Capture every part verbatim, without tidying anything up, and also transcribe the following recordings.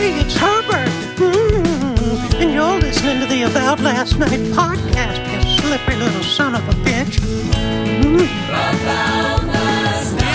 Hey, it's Herbert. Mm, and you're listening to the About Last Night podcast, you slippery little son of a bitch. Mm. About last night.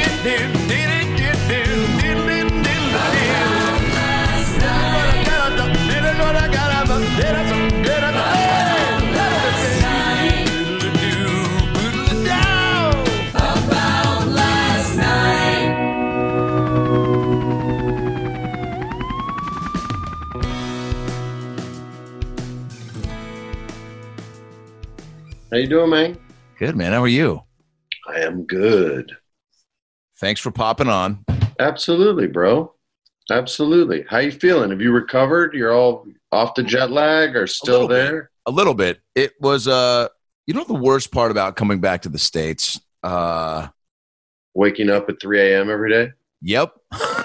How you doing, man? Good, man. How are you? I am good. Thanks for popping on. Absolutely, bro. Absolutely. How you feeling? Have you recovered? You're all off the jet lag or still a there? Bit, a little bit. It was, uh, you know, the worst part about coming back to the States? Uh, Waking up at three a.m. every day? Yep.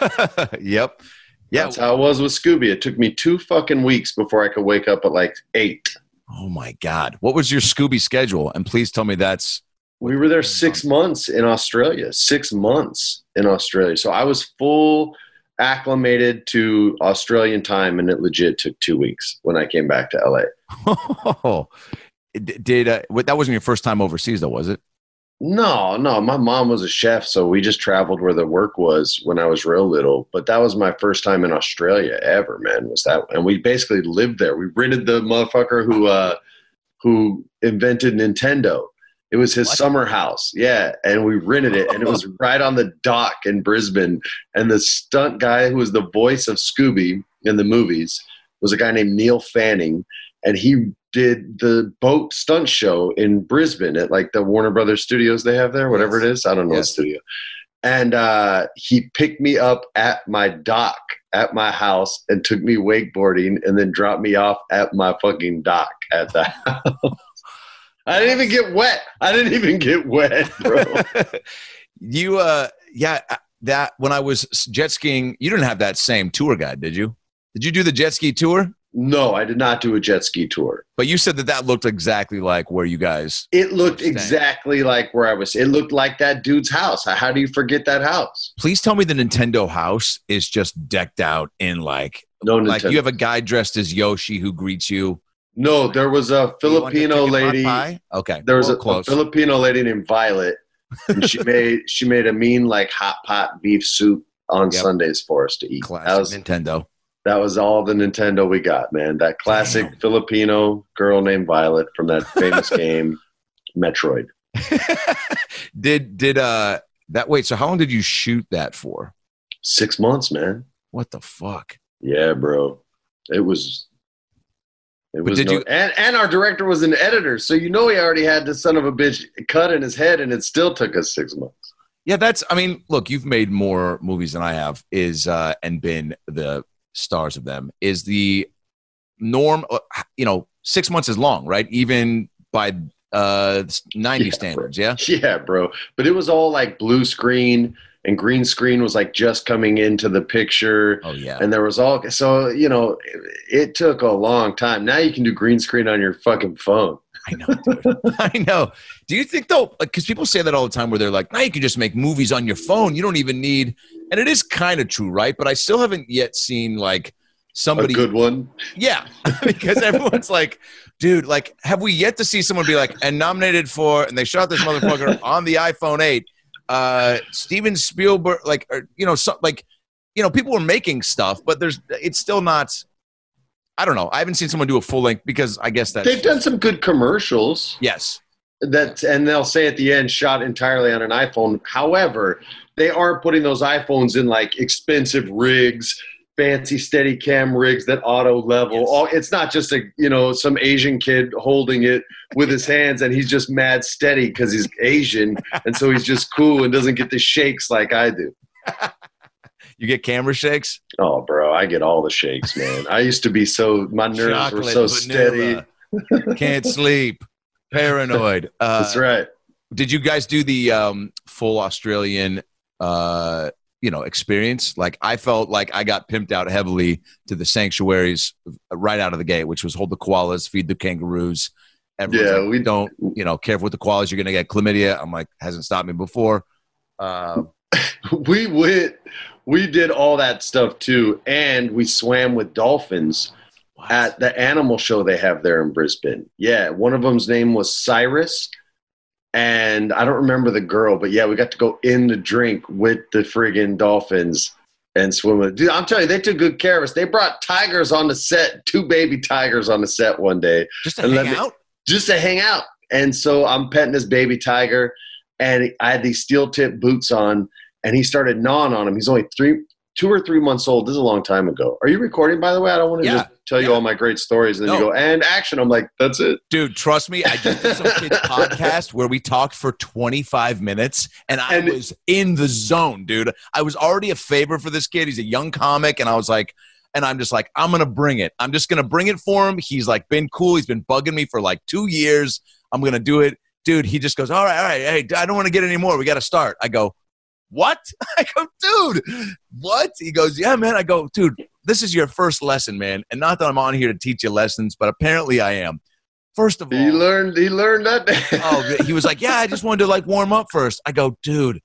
Yep. Yeah. That's how it was with Scooby. It took me two fucking weeks before I could wake up at like eight. Oh, my God. What was your Scooby schedule? And please tell me that's... We were there six months in Australia. Six months in Australia. So I was full acclimated to Australian time, and it legit took two weeks when I came back to L A. Oh, did uh, that wasn't your first time overseas, though, was it? No, no. My mom was a chef, so we just traveled where the work was when I was real little. But that was my first time in Australia ever, man. Was that? And we basically lived there. We rented the motherfucker who uh, who invented Nintendo. It was his what? summer house, yeah, and we rented it, and it was right on the dock in Brisbane. And the stunt guy who was the voice of Scooby in the movies was a guy named Neil Fanning, and he did the boat stunt show in Brisbane at like the Warner Brothers studios they have there, whatever yes. it is. I don't know yes. the studio. And uh, he picked me up at my dock at my house and took me wakeboarding and then dropped me off at my fucking dock at the house. I didn't even get wet. I didn't even get wet, bro. you, uh, yeah, that when I was jet skiing, you didn't have that same tour guide, did you? Did you do the jet ski tour? No, I did not do a jet ski tour. But you said that that looked exactly like where you guys. It looked exactly like where I was. It looked like that dude's house. How do you forget that house? Please tell me the Nintendo house is just decked out in like, no, like Nintendo. You have a guy dressed as Yoshi who greets you. No, there was a Filipino lady. Okay, there was a, a Filipino lady named Violet, and she made she made a mean like hot pot beef soup on yep. Sundays for us to eat. Classic that was Nintendo. That was all the Nintendo we got, man. That classic Damn. Filipino girl named Violet from that famous game, Metroid. did did uh that wait? So how long did you shoot that for? Six months, man. What the fuck? Yeah, bro. It was. It but was did no, you, and, and our director was an editor, so you know he already had this son of a bitch cut in his head, and it still took us six months. Yeah, that's. I mean, look, you've made more movies than I have, is uh, and been the stars of them. Is the norm? You know, six months is long, right? Even by uh, ninety yeah, standards, bro. yeah. Yeah, bro. But it was all like blue screen. And green screen was like just coming into the picture. Oh, yeah. And there was all, so, you know, it, it took a long time. Now you can do green screen on your fucking phone. I know, dude. I know. Do you think, though, like, because people say that all the time where they're like, now you can just make movies on your phone. You don't even need, and it is kind of true, right? But I still haven't yet seen, like, somebody. A good one? Yeah. Because everyone's like, dude, like, have we yet to see someone be like, and nominated for, and they shot this motherfucker on the iPhone eight. Uh, Steven Spielberg, like, or, you know, so, like, you know, people are making stuff, but there's, it's still not, I don't know. I haven't seen someone do a full length because I guess that they've done some good commercials. Yes. That, and they'll say at the end, shot entirely on an iPhone. However, they aren't putting those iPhones in like expensive rigs, fancy steady cam rigs that auto level. Yes. All, it's not just a, you know, some Asian kid holding it with his hands and he's just mad steady because he's Asian. And so he's just cool and doesn't get the shakes like I do. You get camera shakes? Oh, bro, I get all the shakes, man. I used to be so, my nerves Chocolate, were so vanilla. Steady. Can't sleep. Paranoid. Uh, That's right. Did you guys do the um, full Australian uh you know, experience? Like, I felt like I got pimped out heavily to the sanctuaries right out of the gate, which was hold the koalas, feed the kangaroos. Everyone's yeah, like, we don't, you know, careful with the koalas. You're going to get chlamydia. I'm like, hasn't stopped me before. Uh, we went, we did all that stuff too, and we swam with dolphins what? At the animal show they have there in Brisbane. Yeah, one of them's name was Cyrus, and I don't remember the girl, but yeah, we got to go in the drink with the friggin' dolphins and swim with it. Dude, I'm telling you, they took good care of us. They brought tigers on the set, two baby tigers on the set one day. Just to hang out? Just to hang out. And so I'm petting this baby tiger, and I had these steel tip boots on, and he started gnawing on him. He's only three, two or three months old. This is a long time ago. Are you recording, by the way? I don't want to yeah. just tell you yeah. all my great stories. And then no. you go, and action. I'm like, that's it. Dude, trust me. I just did some kid's podcast where we talked for twenty-five minutes, and I and was in the zone, dude. I was already a favorite for this kid. He's a young comic, and I was like, and I'm just like, I'm going to bring it. I'm just going to bring it for him. He's like been cool. He's been bugging me for like two years. I'm going to do it. Dude, he just goes, all right, all right. Hey, I don't want to get any more. We got to start. I go, what? I go, dude, what? He goes, yeah, man. I go, dude, this is your first lesson, man. And not that I'm on here to teach you lessons, but apparently I am. First of all. He learned, he learned that day. Oh, he was like, yeah, I just wanted to like warm up first. I go, dude.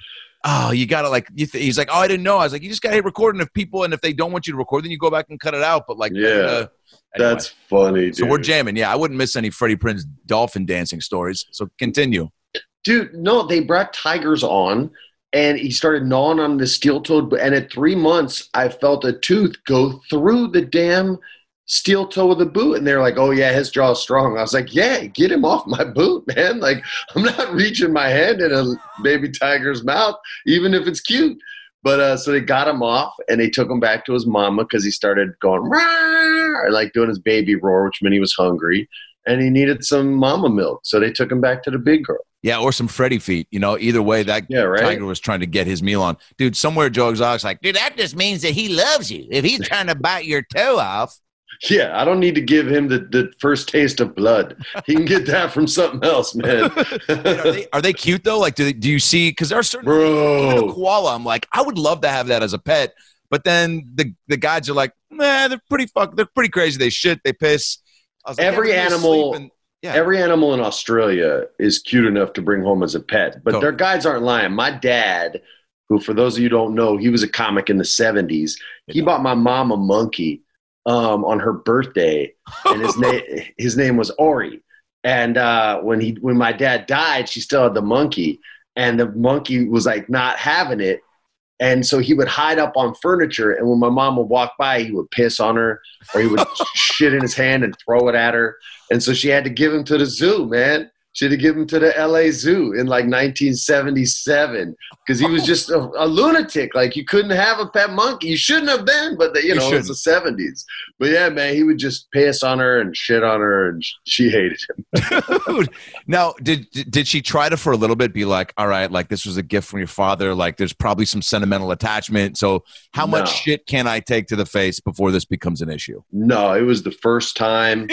Oh, you got to like, you th-. He's like, oh, I didn't know. I was like, you just got to hit record. And if people, and if they don't want you to record, then you go back and cut it out. But like, yeah, uh, anyway. That's funny, dude. So we're jamming. Yeah, I wouldn't miss any Freddie Prinze dolphin dancing stories. So continue. Dude, no, they brought tigers on, and he started gnawing on the steel-toed. And at three months, I felt a tooth go through the damn steel toe of the boot. And they're like, oh, yeah, his jaw's strong. I was like, yeah, get him off my boot, man. Like, I'm not reaching my hand in a baby tiger's mouth, even if it's cute. But uh, so they got him off, and they took him back to his mama because he started going, Rawr! Like doing his baby roar, which meant he was hungry, and he needed some mama milk. So they took him back to the big girl. Yeah, or some Freddy feet. You know, either way, that yeah, right? tiger was trying to get his meal on. Dude, somewhere Joe Exotic's like, dude, that just means that he loves you. If he's trying to bite your toe off. Yeah, I don't need to give him the, the first taste of blood. He can get that from something else, man. Dude, are, they, are they cute, though? Like, do, they, do you see – because there are certain – Bro. Even a koala, I'm like, I would love to have that as a pet. But then the, the guys are like, nah, they're pretty fuck, they're pretty crazy. They shit, they piss. I was like, every yeah, animal and, yeah. every animal in Australia is cute enough to bring home as a pet. But Totally. their guides aren't lying. My dad, who for those of you who don't know, he was a comic in the seventies. He Yeah. bought my mom a monkey um, on her birthday, and his name his name was Ori. And uh, when he when my dad died, she still had the monkey, and the monkey was like not having it. And so he would hide up on furniture, and when my mom would walk by, he would piss on her, or he would shit in his hand and throw it at her. And so she had to give him to the zoo, man. She had to give him to the L A Zoo in like nineteen seventy-seven because he was just a, a lunatic. Like, you couldn't have a pet monkey. You shouldn't have been, but the, you, You know, it's the seventies. But yeah, man, he would just piss on her and shit on her, and she hated him. Dude. Now, did did she try to for a little bit be like, all right, like this was a gift from your father, like there's probably some sentimental attachment, so how much No. shit can I take to the face before this becomes an issue? No, it was the first time.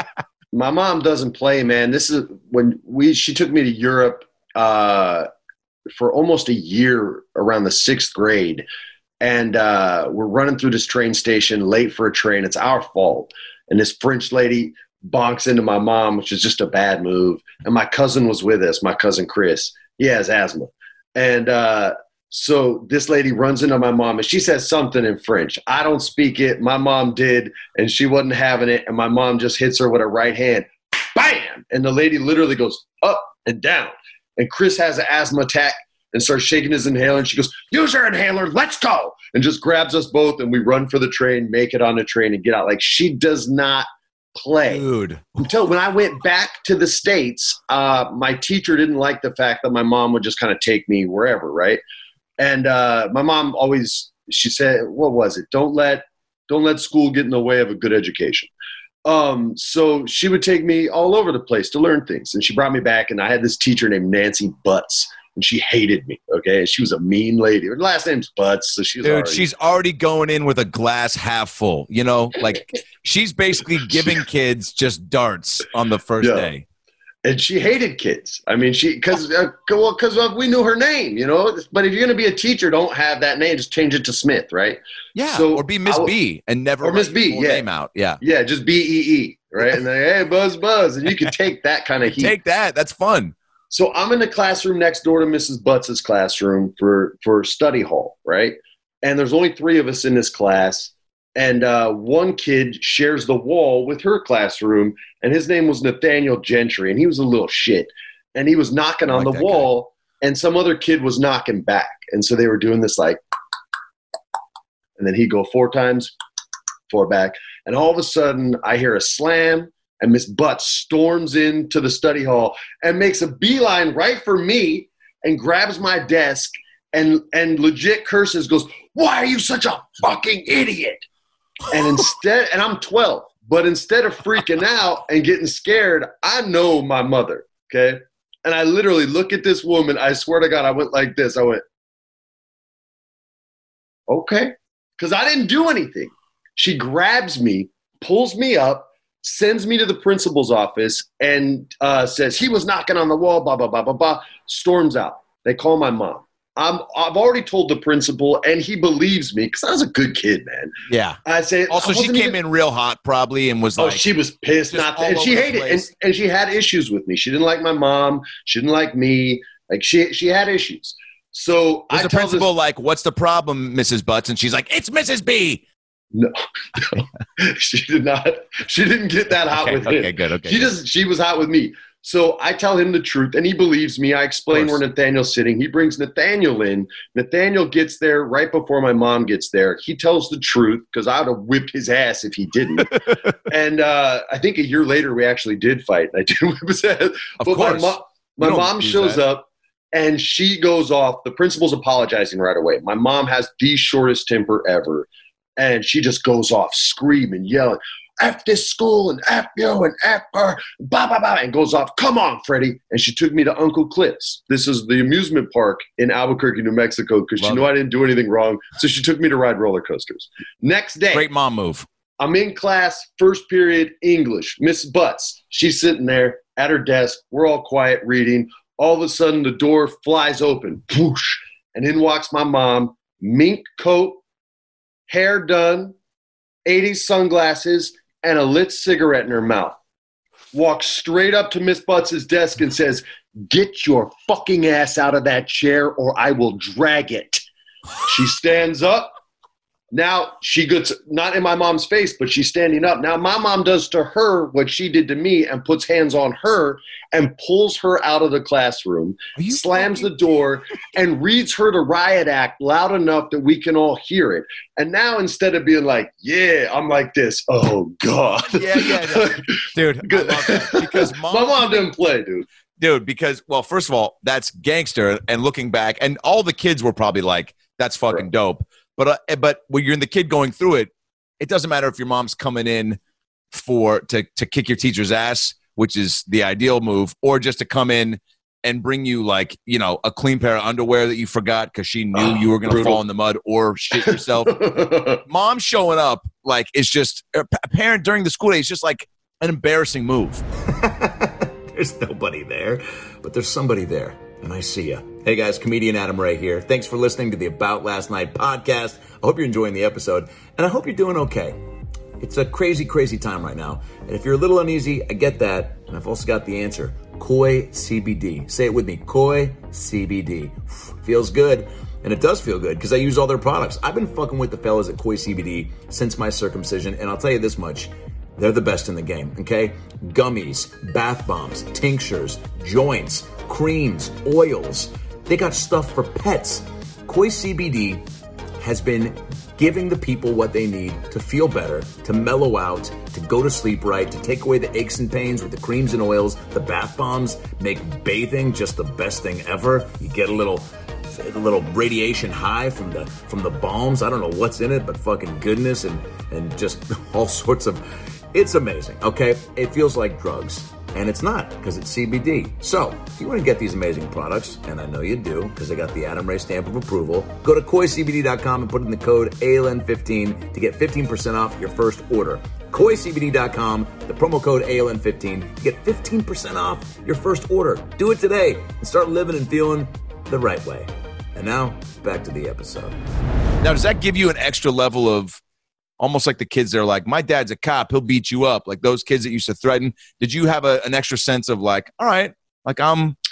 My mom doesn't play, man. This is when we she took me to Europe uh, for almost a year around the sixth grade. And uh, we're running through this train station late for a train. It's our fault. And this French lady bonks into my mom, which is just a bad move. And my cousin was with us, my cousin Chris. He has asthma. And uh, so this lady runs into my mom, and she says something in French. I don't speak it. My mom did, and she wasn't having it. And my mom just hits her with her right hand. Bam! And the lady literally goes up and down. And Chris has an asthma attack and starts shaking his inhaler. And she goes, use your inhaler. Let's go. And just grabs us both, and we run for the train, make it on the train, and get out. Like, she does not play. Dude. Until when I went back to the States, uh, my teacher didn't like the fact that my mom would just kind of take me wherever, right? And uh, my mom always, she said, what was it? Don't let, don't let school get in the way of a good education. Um, so she would take me all over the place to learn things. And she brought me back, and I had this teacher named Nancy Butts, and she hated me. Okay. She was a mean lady. Her last name's Butts. So she was Dude, already, she's already going in with a glass half full, you know, like she's basically giving kids just darts on the first Yeah. day. and she hated kids. I mean, she, cause, uh, well, cause uh, we knew her name, you know, but if you're going to be a teacher, don't have that name, just change it to Smith. Right. Yeah. So or be Miss I, B and never or Miss write B, your full yeah. name out. Yeah. Yeah. Just B E E. Right. And then, hey, Buzz, Buzz. And you can take that kind of heat. Take that. That's fun. So I'm in the classroom next door to Missus Butts's classroom for, for study hall. Right. and there's only three of us in this class. And uh, one kid shares the wall with her classroom, and his name was Nathaniel Gentry, and he was a little shit. And he was knocking on like the that wall, and some other kid was knocking back. And so they were doing this like, and then he'd go four times, four back. And all of a sudden, I hear a slam, and Miss Butts storms into the study hall and makes a beeline right for me and grabs my desk and, and legit curses, goes, "Why are you such a fucking idiot?" And instead, and I'm twelve, but instead of freaking out and getting scared, I know my mother, okay? And I literally look at this woman. I swear to God, I went like this. I went, okay. Because I didn't do anything. She grabs me, pulls me up, sends me to the principal's office, and uh, says, "He was knocking on the wall, blah, blah, blah, blah, blah." Storms out. They call my mom. I'm, I've already told the principal, and he believes me because I was a good kid, man. Yeah. I say, also, I she came even, in real hot probably and was oh, like. she was pissed. Not, and she hated it. And, and she had issues with me. She didn't like my mom. She didn't like me. Like, she she had issues. So was I the tell principal this, like, "What's the problem, Missus Butts?" And she's like, "It's Missus B." No, no, she did not. She didn't get that hot Okay, with him. okay, good, okay, She good. just she was hot with me. So I tell him the truth, and he believes me. I explain where Nathaniel's sitting. He brings Nathaniel in. Nathaniel gets there right before my mom gets there. He tells the truth because I would have whipped his ass if he didn't. And uh, I think a year later we actually did fight. I did whip his ass. Of but course. my, mo- my mom shows that. up. And she goes off. The principal's apologizing right away. My mom has the shortest temper ever. And she just goes off screaming, yelling, "F this school and F you and F her, blah, blah, blah," and goes off. "Come on, Freddie." And she took me to Uncle Cliff's. This is the amusement park in Albuquerque, New Mexico, because she Love knew it. I didn't do anything wrong. So she took me to ride roller coasters. Next day, Great mom move. I'm in class, first period, English. Miss Butts, she's sitting there at her desk. We're all quiet reading. All of a sudden, the door flies open. Whoosh. And in walks my mom, mink coat, hair done, eighties sunglasses, and a lit cigarette in her mouth. Walks straight up to Miss Butts' desk and says, "Get your fucking ass out of that chair or I will drag it." She stands up. Now she gets, not in my mom's face, but she's standing up. Now my mom does to her what she did to me and puts hands on her and pulls her out of the classroom, slams the door, and reads her the riot act loud enough that we can all hear it. And now instead of being like, "Yeah," I'm like this, "Oh, God." Yeah, yeah, yeah. Dude, I love that. Because mom, my mom didn't play, dude. Dude, because, well, first of all, that's gangster. And looking back, and all the kids were probably like, "That's fucking Right. dope." But uh, but when you're in the kid going through it, it doesn't matter if your mom's coming in for to to kick your teacher's ass, which is the ideal move, or just to come in and bring you like, you know, a clean pair of underwear that you forgot because she knew Oh, you were going to brutal. fall in the mud or shit yourself. Mom showing up like is just a p- parent during the school day is just like an embarrassing move. There's nobody there, but there's somebody there, and I see ya. Hey guys, comedian Adam Ray here. Thanks for listening to the About Last Night podcast. I hope you're enjoying the episode, and I hope you're doing okay. It's a crazy, crazy time right now, and if you're a little uneasy, I get that, and I've also got the answer. Koi C B D. Say it with me, Koi C B D. Feels good. And it does feel good because I use all their products. I've been fucking with the fellas at Koi C B D since my circumcision, and I'll tell you this much. They're the best in the game, okay? Gummies, bath bombs, tinctures, joints, creams, oils. They got stuff for pets. Koi C B D has been giving the people what they need to feel better, to mellow out, to go to sleep right, to take away the aches and pains with the creams and oils. The bath bombs make bathing just the best thing ever. You get a little a little radiation high from the from the balms. I don't know what's in it, but fucking goodness and and just all sorts of, it's amazing, okay? It feels like drugs. And it's not, because it's C B D. So, if you want to get these amazing products, and I know you do, because I got the Adam Ray stamp of approval, go to koi c b d dot com and put in the code A L N fifteen to get fifteen percent off your first order. koi c b d dot com, the promo code A L N fifteen to get fifteen percent off your first order. Do it today and start living and feeling the right way. And now, back to the episode. Now, does that give you an extra level of almost like the kids that are like, "My dad's a cop, he'll beat you up," like those kids that used to threaten? Did you have a, an extra sense of like, all right, like I'm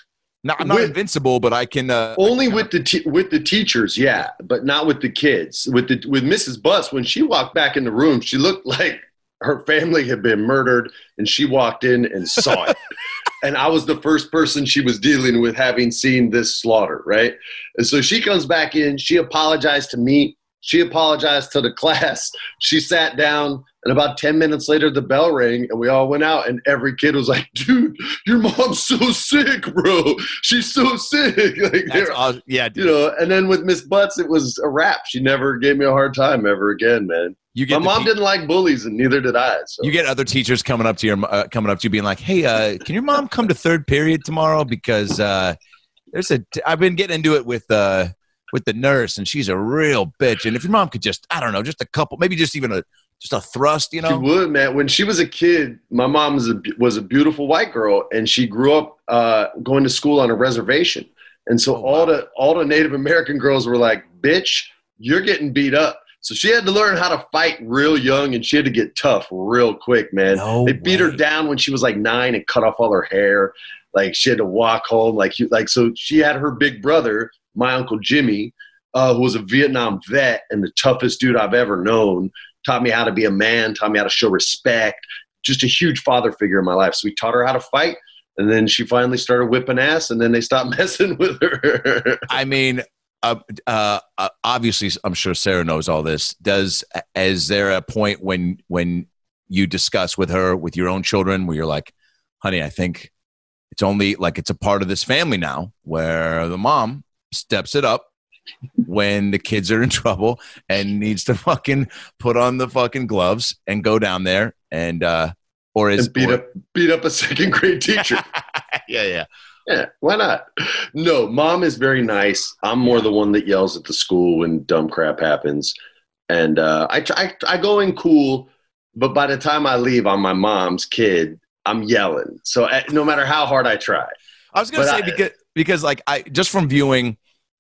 No, I'm not With- invincible, but I can. Uh, Only with the te- with the teachers, yeah, but not with the kids. With the with Missus Bus, when she walked back in the room, she looked like her family had been murdered, and she walked in and saw it. And I was the first person she was dealing with, having seen this slaughter, right? And so she comes back in. She apologized to me. She apologized to the class. She sat down, and about ten minutes later, the bell rang, and we all went out, and every kid was like, dude, your mom's so sick, bro. She's so sick. Like, That's awesome. Yeah, dude. you know, and then with Miss Butts, it was a wrap. She never gave me a hard time ever again, man. You My get the mom te- didn't like bullies, and neither did I. So. You get other teachers coming up to your uh, coming up to you, being like, "Hey, uh, can your mom come to third period tomorrow? Because uh, there's a t- I've been getting into it with uh, with the nurse, and she's a real bitch. And if your mom could just, I don't know, just a couple, maybe just even a just a thrust, you She know." would, man. When she was a kid, my mom was a, was a beautiful white girl, and she grew up uh, going to school on a reservation. And so Oh, all wow. the all the Native American girls were like, "Bitch, you're getting beat up." So she had to learn how to fight real young, and she had to get tough real quick, man. No they beat her way. down when she was like nine and cut off all her hair. Like she had to walk home, like you, like so. She had her big brother, my uncle Jimmy, uh, who was a Vietnam vet and the toughest dude I've ever known. Taught me how to be a man, taught me how to show respect. Just a huge father figure in my life. So we taught her how to fight, and then she finally started whipping ass, and then they stopped messing with her. I mean, uh, uh, uh, obviously, I'm sure Sarah knows all this. Does is there a point when when you discuss with her, with your own children, where you're like, "Honey, I think it's only like it's a part of this family now, where the mom steps it up when the kids are in trouble and needs to fucking put on the fucking gloves and go down there and uh, or is and beat or- up beat up a second grade teacher. yeah, yeah." Yeah, why not? No, mom is very nice. I'm more the one that yells at the school when dumb crap happens. And uh, I, I, I go in cool, but by the time I leave, I'm my mom's kid. I'm yelling. So uh, no matter how hard I try. I was gonna But say I- because because like I just from viewing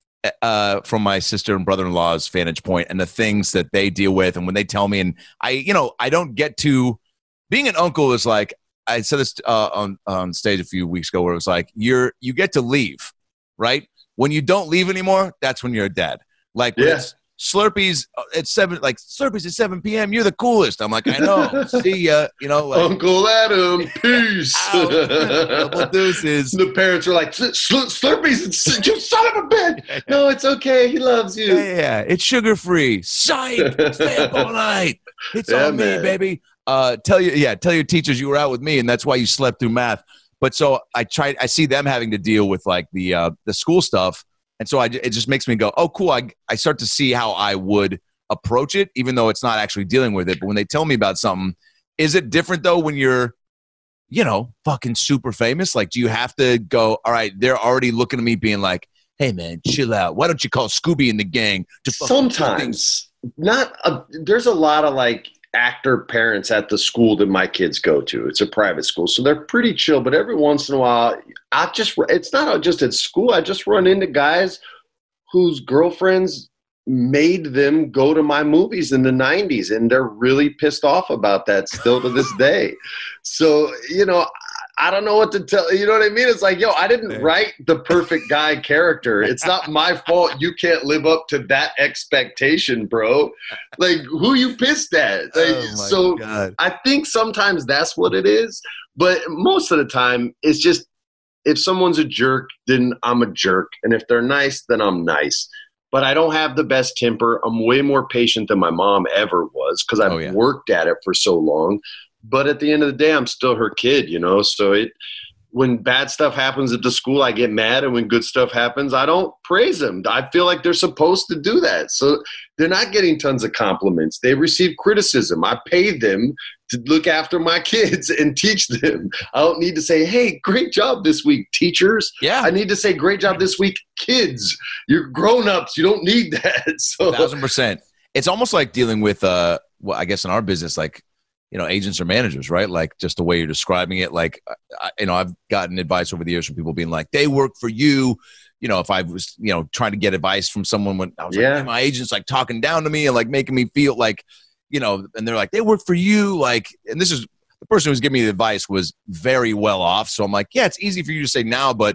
uh from my sister and brother-in-law's vantage point and the things that they deal with, and when they tell me, and I you know I don't get to being an uncle is like I said this uh, on on stage a few weeks ago where it was like you're you get to leave, right? When you don't leave anymore, that's when you're a dad. Like when Yeah. it's Slurpees at seven, like Slurpees at seven p.m. You're the coolest. I'm like, I know. See ya. You know, like, Uncle Adam, peace. Out. Double deuces. The parents are like, "Sl- sl- Slurpees, you son of a bitch. No, it's okay. He loves you. Yeah, yeah, it's sugar free. Psych. Stay up all night. It's Yeah, on me, man. baby. Uh, tell you, yeah, tell your teachers you were out with me, and that's why you slept through math. But so I tried. I see them having to deal with like the uh, the school stuff, and so I, it just makes me go, oh, cool. I I start to see how I would approach it, even though it's not actually dealing with it. But when they tell me about something, is it different though when you're, you know, fucking super famous? Like, do you have to go? All right, they're already looking at me, being like, hey man, chill out. Why don't you call Scooby and the gang to fucking do things? Sometimes. Not a, there's a lot of like actor parents at the school that my kids go to. It's a private school, so they're pretty chill. But every once in a while, I just it's not just at school. I just run into guys whose girlfriends made them go to my movies in the nineties, and they're really pissed off about that still to this day. So you know. I don't know what to tell you. Know what I mean? It's like, yo, I didn't write the perfect guy character. It's not my fault you can't live up to that expectation, bro. Like, who you pissed at? Like, Oh my so God. I think sometimes that's what it is. But most of the time, it's just if someone's a jerk, then I'm a jerk. And if they're nice, then I'm nice. But I don't have the best temper. I'm way more patient than my mom ever was because I've Oh, yeah. worked at it for so long. But at the end of the day, I'm still her kid, you know? So it, when bad stuff happens at the school, I get mad. And when good stuff happens, I don't praise them. I feel like they're supposed to do that. So they're not getting tons of compliments. They receive criticism. I pay them to look after my kids and teach them. I don't need to say, hey, great job this week, teachers. Yeah. I need to say, great job this week, kids. You're grown-ups. You don't need that. So thousand percent. It's almost like dealing with, uh, well, I guess in our business, like, you know, agents or managers, right? Like just the way you're describing it. Like, I, you know, I've gotten advice over the years from people being like, they work for you. You know, if I was, you know, trying to get advice from someone when I was Yeah. like, hey, my agent's like talking down to me and like making me feel like, you know, and they're like, they work for you. Like, and this is the person who's giving me the advice was very well off. So I'm like, yeah, it's easy for you to say now, but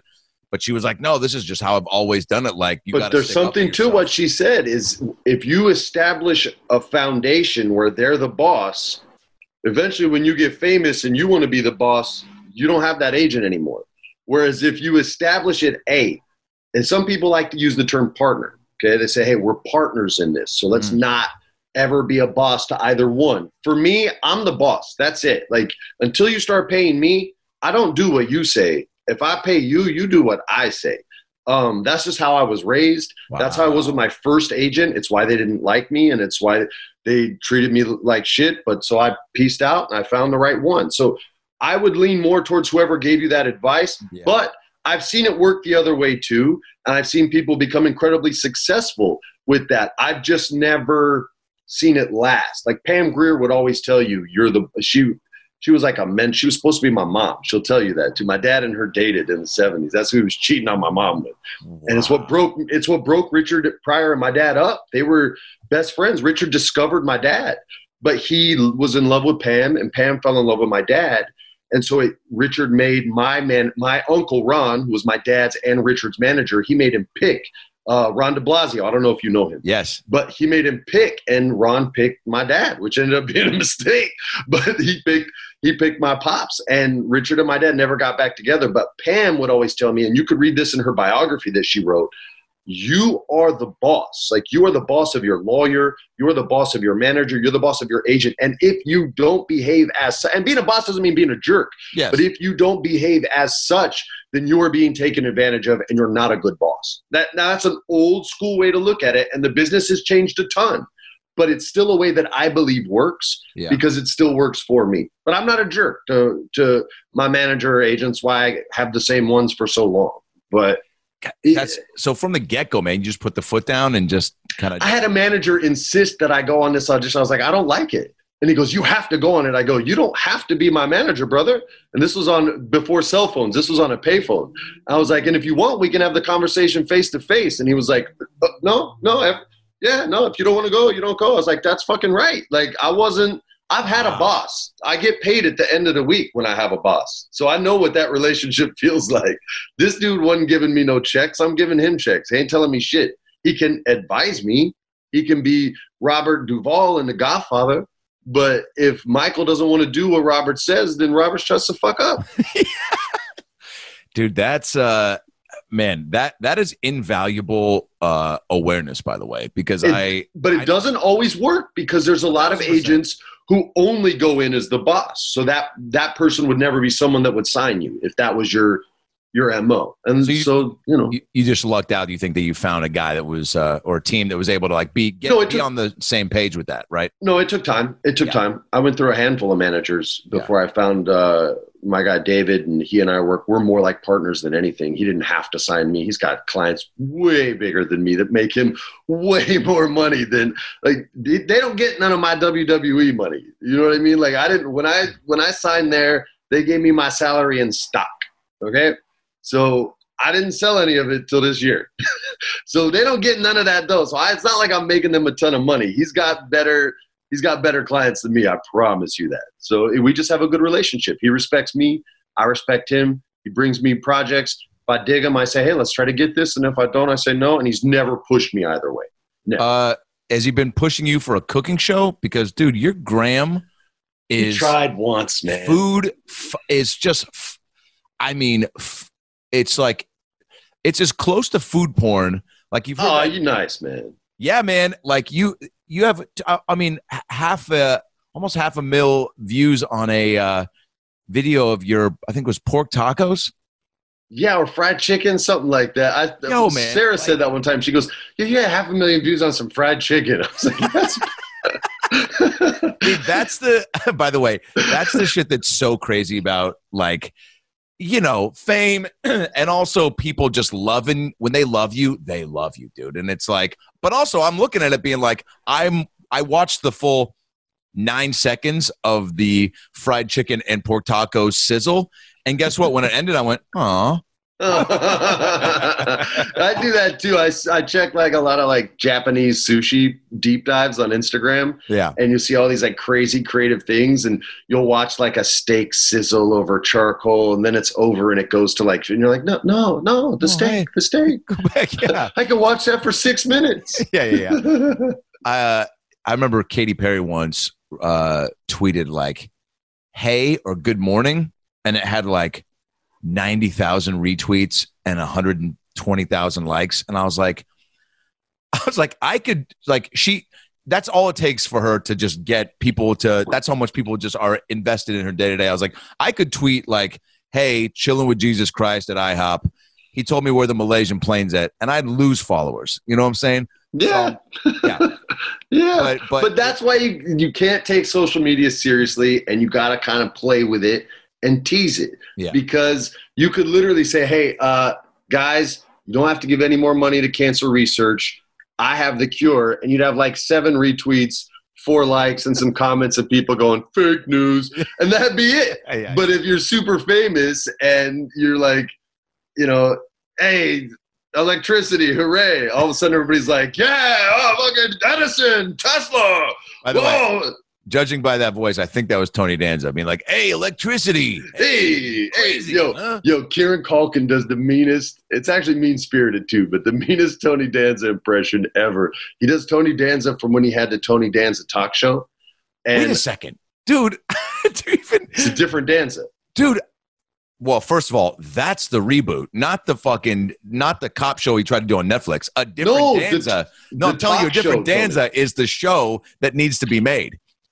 But she was like, no, this is just how I've always done it. Like, you but gotta there's stick up for something to yourself. what she said is if you establish a foundation where they're the boss, eventually when you get famous and you want to be the boss, you don't have that agent anymore. Whereas if you establish it, A, and some people like to use the term partner, okay? They say, hey, we're partners in this, so let's Mm. not ever be a boss to either one. For me, I'm the boss. That's it. Like, until you start paying me, I don't do what you say. If I pay you, you do what I say. Um, that's just how I was raised. Wow. That's how I was with my first agent. It's why they didn't like me, and it's why they treated me like shit. But so I pieced out, and I found the right one. So I would lean more towards whoever gave you that advice. Yeah. But I've seen it work the other way too, and I've seen people become incredibly successful with that. I've just never seen it last. Like Pam Grier would always tell you, you're the she she was like a men. She was supposed to be my mom. She'll tell you that too. My dad and her dated in the seventies. That's who he was cheating on my mom with. Wow. And it's what broke it's what broke Richard Pryor and my dad up. They were best friends. Richard discovered my dad, but he was in love with Pam, and Pam fell in love with my dad. And so it, Richard made my man, my uncle Ron, who was my dad's and Richard's manager, he made him pick uh, Ron de Blasio. I don't know if you know him. Yes. But he made him pick, and Ron picked my dad, which ended up being a mistake. But he picked he picked my pops, and Richard and my dad never got back together. But Pam would always tell me, and you could read this in her biography that she wrote, you are the boss. Like, you are the boss of your lawyer. You're the boss of your manager. You're the boss of your agent. And if you don't behave as such, and being a boss doesn't mean being a jerk, Yes. but if you don't behave as such, then you are being taken advantage of, and you're not a good boss. That now that's an old school way to look at it, and the business has changed a ton. But it's still a way that I believe works Yeah. because it still works for me. But I'm not a jerk to to my manager or agents. Why I have the same ones for so long. But That's so from the get go, man. You just put the foot down and just kind of. I had a manager insist that I go on this audition. I was like, I don't like it. And he goes, you have to go on it. I go, you don't have to be my manager, brother. And this was on before cell phones. This was on a payphone. I was like, and if you want, we can have the conversation face to face. And he was like, uh, no, no, if, yeah, no, if you don't want to go, you don't go. I was like, that's fucking right. Like, I wasn't, I've had a boss. I get paid at the end of the week when I have a boss. So I know what that relationship feels like. This dude wasn't giving me no checks. I'm giving him checks. He ain't telling me shit. He can advise me. He can be Robert Duvall in The Godfather. But if Michael doesn't want to do what Robert says, then Robert shuts the fuck up. Dude, that's uh man, that that is invaluable uh awareness, by the way, because It- I But it I- doesn't always work because there's a lot of one hundred percent. agents who only go in as the boss. So that that person would never be someone that would sign you if that was your your M O. And So so, you- you, know. you, you just lucked out. You think that you found a guy that was uh or a team that was able to like be get No, it be took- on the same page with that, right? No, it took time. It took Yeah. time. I went through a handful of managers before I found uh, my guy David, and he and I work. We're more like partners than anything. He didn't have to sign me. He's got clients way bigger than me that make him way more money than like they, they don't get none of my W W E money. You know what I mean? Like I didn't when I when I signed there, they gave me my salary in stock. Okay, so I didn't sell any of it till this year. So they don't get none of that though. So I, it's not like I'm making them a ton of money. He's got better, he's got better clients than me. I promise you that. So we just have a good relationship. He respects me. I respect him. He brings me projects. If I dig him, I say, hey, let's try to get this. And if I don't, I say no. And he's never pushed me either way. Never. Uh has he been pushing you for a cooking show? Because dude, your gram he is tried once, man. food f- is just f- I mean f- it's like it's as close to food porn like you've heard Oh, that- you nice, man. yeah, man. Like you, you have. I I mean, h- half a, almost half a mil views on a uh, video of your. I think it was pork tacos. Yeah, or fried chicken, something like that. I, Yo, man, Sarah like- said that one time. She goes, yeah, you had half a million views on some fried chicken. I was like, that's Dude, that's the. By the way, that's the shit that's so crazy about like, you know, fame and also people just loving when they love you, they love you, dude. And it's like, but also I'm looking at it being like, I'm. I watched the full nine seconds of the fried chicken and pork tacos sizzle. And guess what? When it ended, I went, "Aw, I do that too. I, I check like a lot of like Japanese sushi deep dives on Instagram. Yeah. And you see all these like crazy creative things, and you'll watch like a steak sizzle over charcoal, and then it's over and it goes to like, and you're like, no, no, no, the Oh, steak, hey. the steak. Go back. Yeah. I can watch that for six minutes. Yeah. Yeah. Yeah. uh, I remember Katy Perry once uh, tweeted like, hey, or good morning. And it had like ninety thousand retweets and one hundred twenty thousand likes. And I was like, I was like, I could like she, that's all it takes for her to just get people to, that's how much people just are invested in her day to day. I was like, I could tweet like, hey, chilling with Jesus Christ at IHOP. He told me where the Malaysian plane's at, and I'd lose followers. You know what I'm saying? Yeah. So, yeah. Yeah. But, but, But that's why you, you can't take social media seriously, and you got to kind of play with it and tease it. Yeah. Because you could literally say, hey, uh, guys, you don't have to give any more money to cancer research. I have the cure. And you'd have like seven retweets, four likes, and some comments of people going, fake news. And that'd be it. Yeah, yeah, But if you're super famous and you're like, you know, hey, electricity, hooray. All of a sudden everybody's like, yeah, oh, look at Edison, Tesla. By the Whoa. way, judging by that voice, I think that was Tony Danza. I mean, like, hey, electricity. Hey, hey, crazy, yo, huh? yo, Kieran Culkin does the meanest, it's actually mean-spirited too, but the meanest Tony Danza impression ever. He does Tony Danza from when he had the Tony Danza talk show. And Wait a second. Dude, do you even, it's a different Danza. dude. Well, first of all, that's the reboot, not the fucking, not the cop show he tried to do on Netflix. A different No, the- Danza. no, the I'm telling you, a talk different show, Tony. Danza is the show that needs to be made.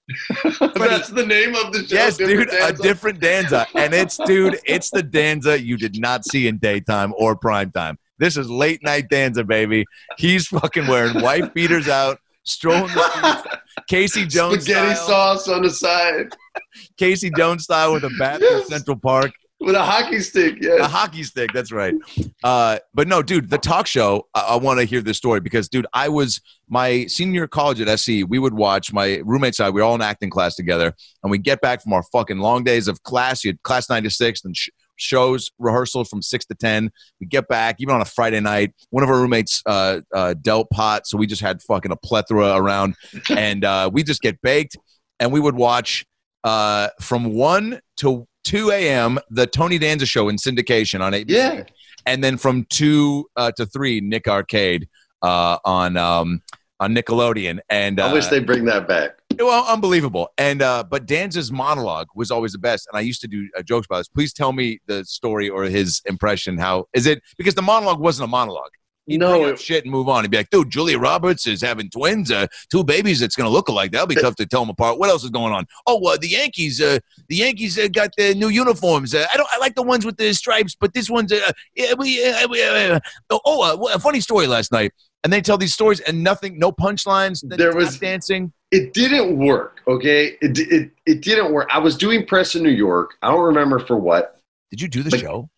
That's the name of the show. Yes, Different dude, a Danza? different Danza. And it's, dude, it's the Danza you did not see in daytime or prime time. This is late night Danza, baby. He's fucking wearing white beaters out, strolling the streets, Casey Jones Spaghetti style, sauce on the side Casey Jones style with a bat Yes. in Central Park. with a hockey stick. Yes. A hockey stick, that's right. Uh, but no, dude, the talk show, I, I want to hear this story because, dude, I was my senior year of college at S C. We would watch, my roommates and I, we were all in acting class together, and we get back from our fucking long days of class. You had class nine to six, and sh- shows, rehearsals from six to ten. We get back, even on a Friday night. One of our roommates uh, uh, dealt pot, so we just had fucking a plethora around, and uh, we just get baked, and we would watch uh, from one to two a.m. the Tony Danza show in syndication on A B C. Yeah. And then from two uh, to three, Nick Arcade uh, on um, on Nickelodeon. And uh, I wish they'd bring that back. well, unbelievable. And uh, but Danza's monologue was always the best. And I used to do uh, jokes about this. Please tell me the story or his impression. How is it? Because the monologue wasn't a monologue. He'd No, bring up it- shit and move on. He'd be like, dude, Julia Roberts is having twins, uh, two babies that's going to look alike. That'll be tough to tell them apart. What else is going on? Oh, uh, the Yankees, uh, the Yankees uh, got the new uniforms. Uh, I don't, I like the ones with the stripes, but this one's, uh, yeah, we, uh, we, uh, oh, uh, a funny story last night. And they tell these stories and nothing, no punchlines. There tap was- dancing. It didn't work, okay? It, it, it didn't work. I was doing press in New York. I don't remember for what. Did you do the But- show?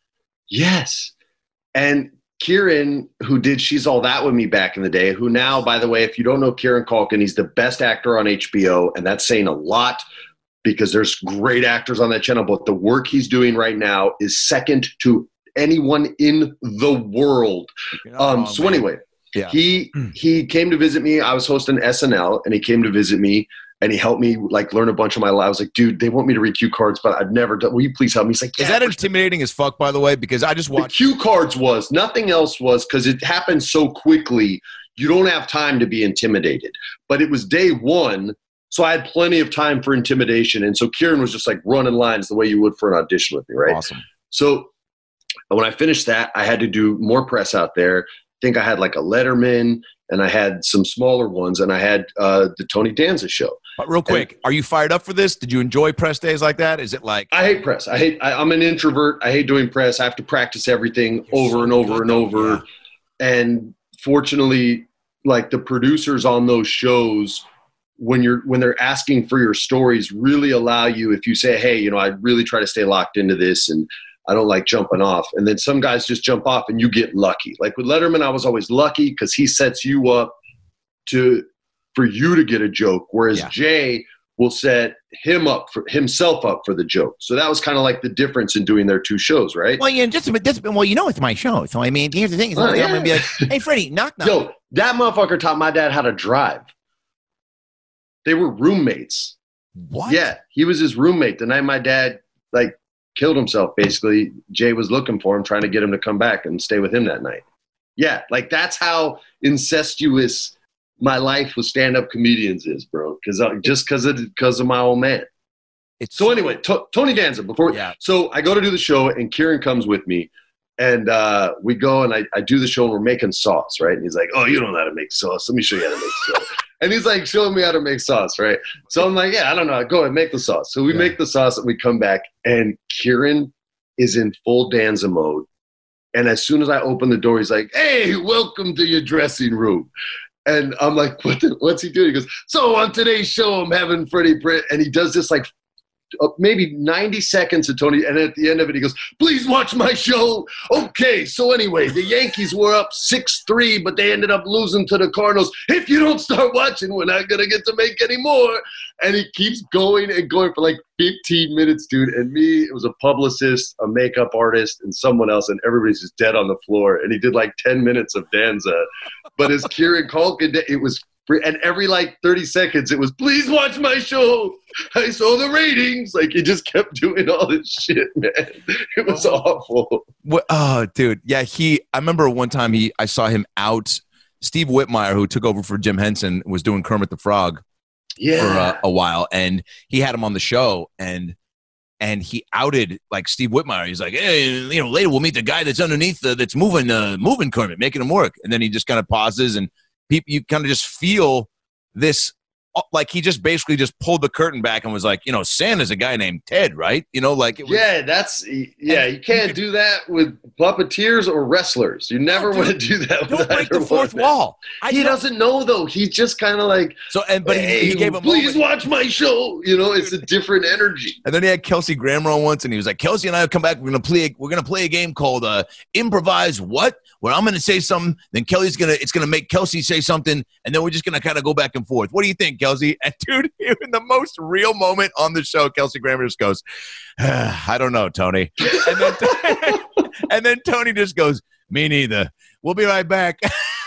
Yes. And Kieran, who did She's All That With Me back in the day, who now, by the way, if you don't know Kieran Culkin, he's the best actor on H B O, and that's saying a lot because there's great actors on that channel, but the work he's doing right now is second to anyone in the world. You're not Um, wrong, so man. anyway, Yeah. he he came to visit me. I was hosting S N L, and he came to visit me, and he helped me like learn a bunch of my life. I was like, dude, they want me to read cue cards, but I've never done. Will you please help me? He's like, yeah, Is that for intimidating as fuck, by the way? Because I just the watched. cue cards was nothing else was because it happened so quickly. You don't have time to be intimidated. But it was day one, so I had plenty of time for intimidation. And so Kieran was just like running lines the way you would for an audition with me, right? Awesome. So when I finished that, I had to do more press out there. I think I had like a Letterman, and I had some smaller ones, and I had uh, the Tony Danza show. But real quick, are you fired up for this? Did you enjoy press days like that? Is it like I hate press. I hate. I, I'm an introvert. I hate doing press. I have to practice everything You're over so and over good, and though. over. And fortunately, like the producers on those shows, when you're when they're asking for your stories, really allow you. If you say, "Hey, you know, I really try to stay locked into this, and I don't like jumping off," and then some guys just jump off, and you get lucky. Like with Letterman, I was always lucky because he sets you up to for you to get a joke. Whereas Yeah. Jay will set him up for himself up for the joke. So that was kind of like the difference in doing their two shows, right? Well, yeah, just a bit. Just, well, you know, it's my show. So I mean, here's the thing: is Oh, I'm yeah. gonna be like, "Hey, Freddie, knock knock." Yo, that motherfucker taught my dad how to drive. They were roommates. What? Yeah, he was his roommate. The night my dad like killed himself, basically, Jay was looking for him, trying to get him to come back and stay with him that night. Yeah, like that's how incestuous my life with stand-up comedians is, bro. Because just because of because of my old man. It's So anyway, to- Tony Danza. Before, Yeah. so I go to do the show, and Kieran comes with me, and uh, we go and I, I do the show, and we're making sauce, right? And he's like, "Oh, you don't know how to make sauce. Let me show you how to make sauce." And he's like showing me how to make sauce, right? So I'm like, "Yeah, I don't know. Go ahead, make the sauce." So we Yeah. make the sauce, and we come back, and Kieran is in full Danza mode. And as soon as I open the door, he's like, "Hey, welcome to your dressing room." And I'm like, what the, what's he doing? He goes, "So on today's show, I'm having Freddie Britt." And he does this like uh, maybe ninety seconds of Tony. And at the end of it, he goes, "Please watch my show." Okay, so anyway, the Yankees were up six three, but they ended up losing to the Cardinals. If you don't start watching, we're not going to get to make any more. And he keeps going and going for like fifteen minutes, dude. And me, it was a publicist, a makeup artist, and someone else, and everybody's just dead on the floor. And he did like ten minutes of Danza. But as Kieran Culkin, did, it was free. And every like thirty seconds, it was, "Please watch my show. I saw the ratings." Like he just kept doing all this shit, man. It was awful. What, oh, dude. Yeah, he. I remember one time he. I saw him out. Steve Whitmire, who took over for Jim Henson, was doing Kermit the Frog Yeah. for uh, a while, and he had him on the show, and and he outed like Steve Whitmire. He's like, "Hey, you know, later we'll meet the guy that's underneath the, that's moving, uh, moving Kermit, making him work." And then he just kind of pauses, and people, you kind of just feel this. Like he just basically just pulled the curtain back and was like, you know, Santa's a guy named Ted, right? You know, like it was, Yeah, that's yeah. You can't do that with puppeteers or wrestlers. You never No, want to dude, do that. don't with break the either fourth one. wall. I He know- doesn't know though. He's just kind of like, So and but "Hey, he, he gave a please moment. watch my show." You know, it's a different energy. And then he had Kelsey Grammer on once, and he was like, "Kelsey and I will come back. We're gonna play. We're gonna play a game called uh, Improvise What, where I'm gonna say something, then Kelly's gonna. It's gonna make Kelsey say something, and then we're just gonna kind of go back and forth. What do you think, Kelsey?" And dude, in the most real moment on the show, Kelsey Grammer just goes, "I don't know, Tony." And then, and then Tony just goes, "Me neither. We'll be right back."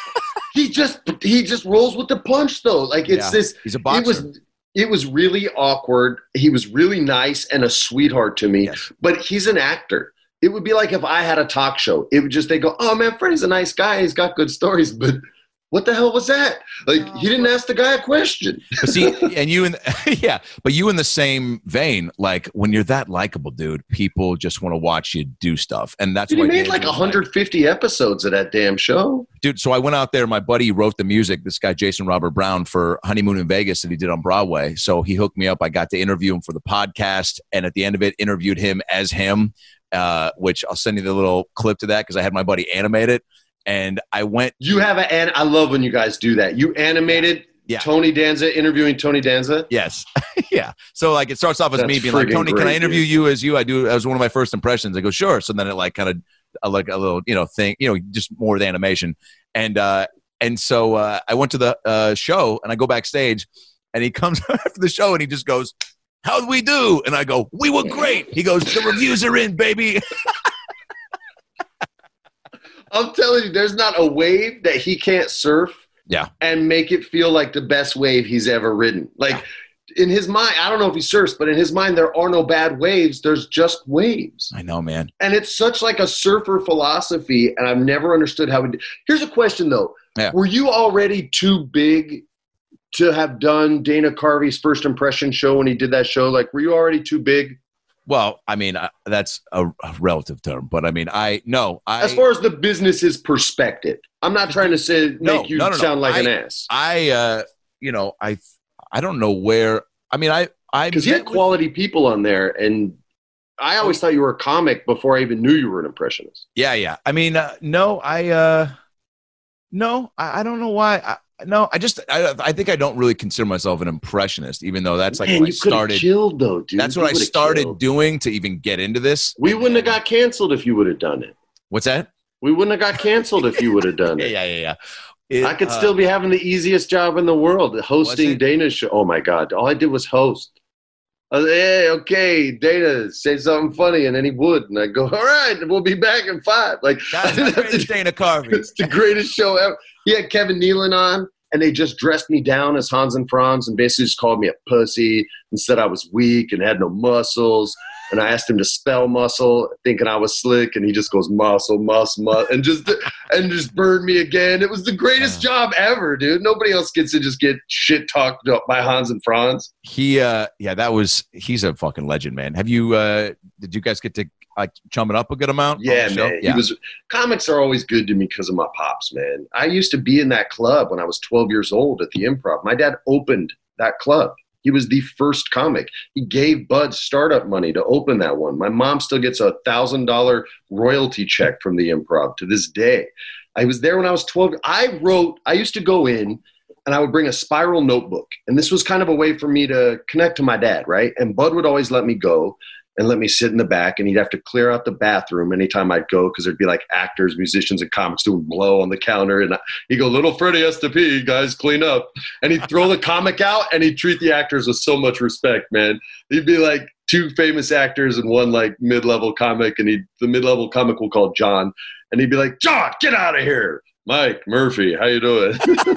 He just he just rolls with the punch though. Like it's Yeah, this. he's a It boxer. was it was really awkward. He was really nice and a sweetheart to me. Yes. But he's an actor. It would be like if I had a talk show. It would just they go, "Oh man, Freddie's a nice guy. He's got good stories." But what the hell was that? Like he didn't ask the guy a question. But see, and you in yeah, but you in the same vein, like when you're that likable, dude, people just want to watch you do stuff, and that's Dude, why he made Dave like was one hundred fifty episodes of that damn show. dude. So I went out there. My buddy wrote the music. This guy Jason Robert Brown for Honeymoon in Vegas that he did on Broadway. So he hooked me up. I got to interview him for the podcast, and at the end of it, interviewed him as him. Uh, which I'll send you the little clip to that because I had my buddy animate it, and I went. You have a, and I love when you guys do that. You animated Yeah. Tony Danza interviewing Tony Danza. Yes. Yeah. So like it starts off as That's me being like, friggin' "Tony, can I great, interview dude. you as you?" I do as one of my first impressions. I go, "Sure." So then it like kind of uh, like a little, you know, thing, you know, just more with animation. And uh and so uh I went to the uh show and I go backstage and he comes after the show and he just goes, "How'd we do?" And I go, "We were great." He goes, "The reviews are in, baby." I'm telling you, there's not a wave that he can't surf Yeah. and make it feel like the best wave he's ever ridden. Like in his mind, I don't know if he surfs, but in his mind, there are no bad waves. There's just waves. I know, man. And it's such like a surfer philosophy, and I've never understood how it. Here's a question though: Yeah. Were you already too big to have done Dana Carvey's first impression show when he did that show? Like, were you already too big? Well, I mean, uh, that's a, a relative term, but I mean, I no, I As far as the business's perspective, I'm not trying to say No, make you no, no, no. sound like I- an ass. I uh you know, I I don't know where. I mean, I I Because you had met with- quality people on there, and I always thought you were a comic before I even knew you were an impressionist. Yeah, yeah. I mean, uh, no, I, uh, no, I, I don't know why. I, no, I just, I, I think I don't really consider myself an impressionist, even though that's like Man, what I you could have started. killed though, dude. That's You what I would've started killed. doing to even get into this. We wouldn't have got canceled if you would have done it. What's that? We wouldn't have got canceled if you would have done Yeah, it. yeah, yeah, yeah. It, I could uh, still be having the easiest job in the world, hosting it? Dana's show. Oh my God. All I did was host. I was like, hey, okay, Dana, say something funny, and then he would, and I go, all right, we'll be back in five. Like, I That's didn't the have to greatest do- Dana Carvey. it's the greatest show ever. He had Kevin Nealon on, and they just dressed me down as Hans and Franz, and basically just called me a pussy and said I was weak and had no muscles. And I asked him to spell muscle, thinking I was slick, and he just goes muscle, muscle, muscle, and just and just burned me again. It was the greatest job ever, dude. Nobody else gets to just get shit talked up by Hans and Franz. He, uh, yeah, that was. He's a fucking legend, man. Have you? Uh, did you guys get to like chum it up a good amount? on Yeah, the show? man. Yeah. He was. Comics are always good to me because of my pops, man. I used to be in that club when I was twelve years old at the Improv. My dad opened that club. He was the first comic. He gave Bud startup money to open that one. My mom still gets a one thousand dollars royalty check from the Improv to this day. I was there when I was twelve. I wrote, I used to go in and I would bring a spiral notebook. And this was kind of a way for me to connect to my dad, right? And Bud would always let me go and let me sit in the back, and he'd have to clear out the bathroom anytime I'd go because there'd be like actors, musicians, and comics doing blow on the counter. And he'd go, little Freddie has to pee, guys, clean up. And he'd throw the comic out, and he'd treat the actors with so much respect, man. He'd be like two famous actors and one like mid-level comic, and he'd, the mid-level comic will call John, and he'd be like, John, get out of here. Mike Murphy, how you doing?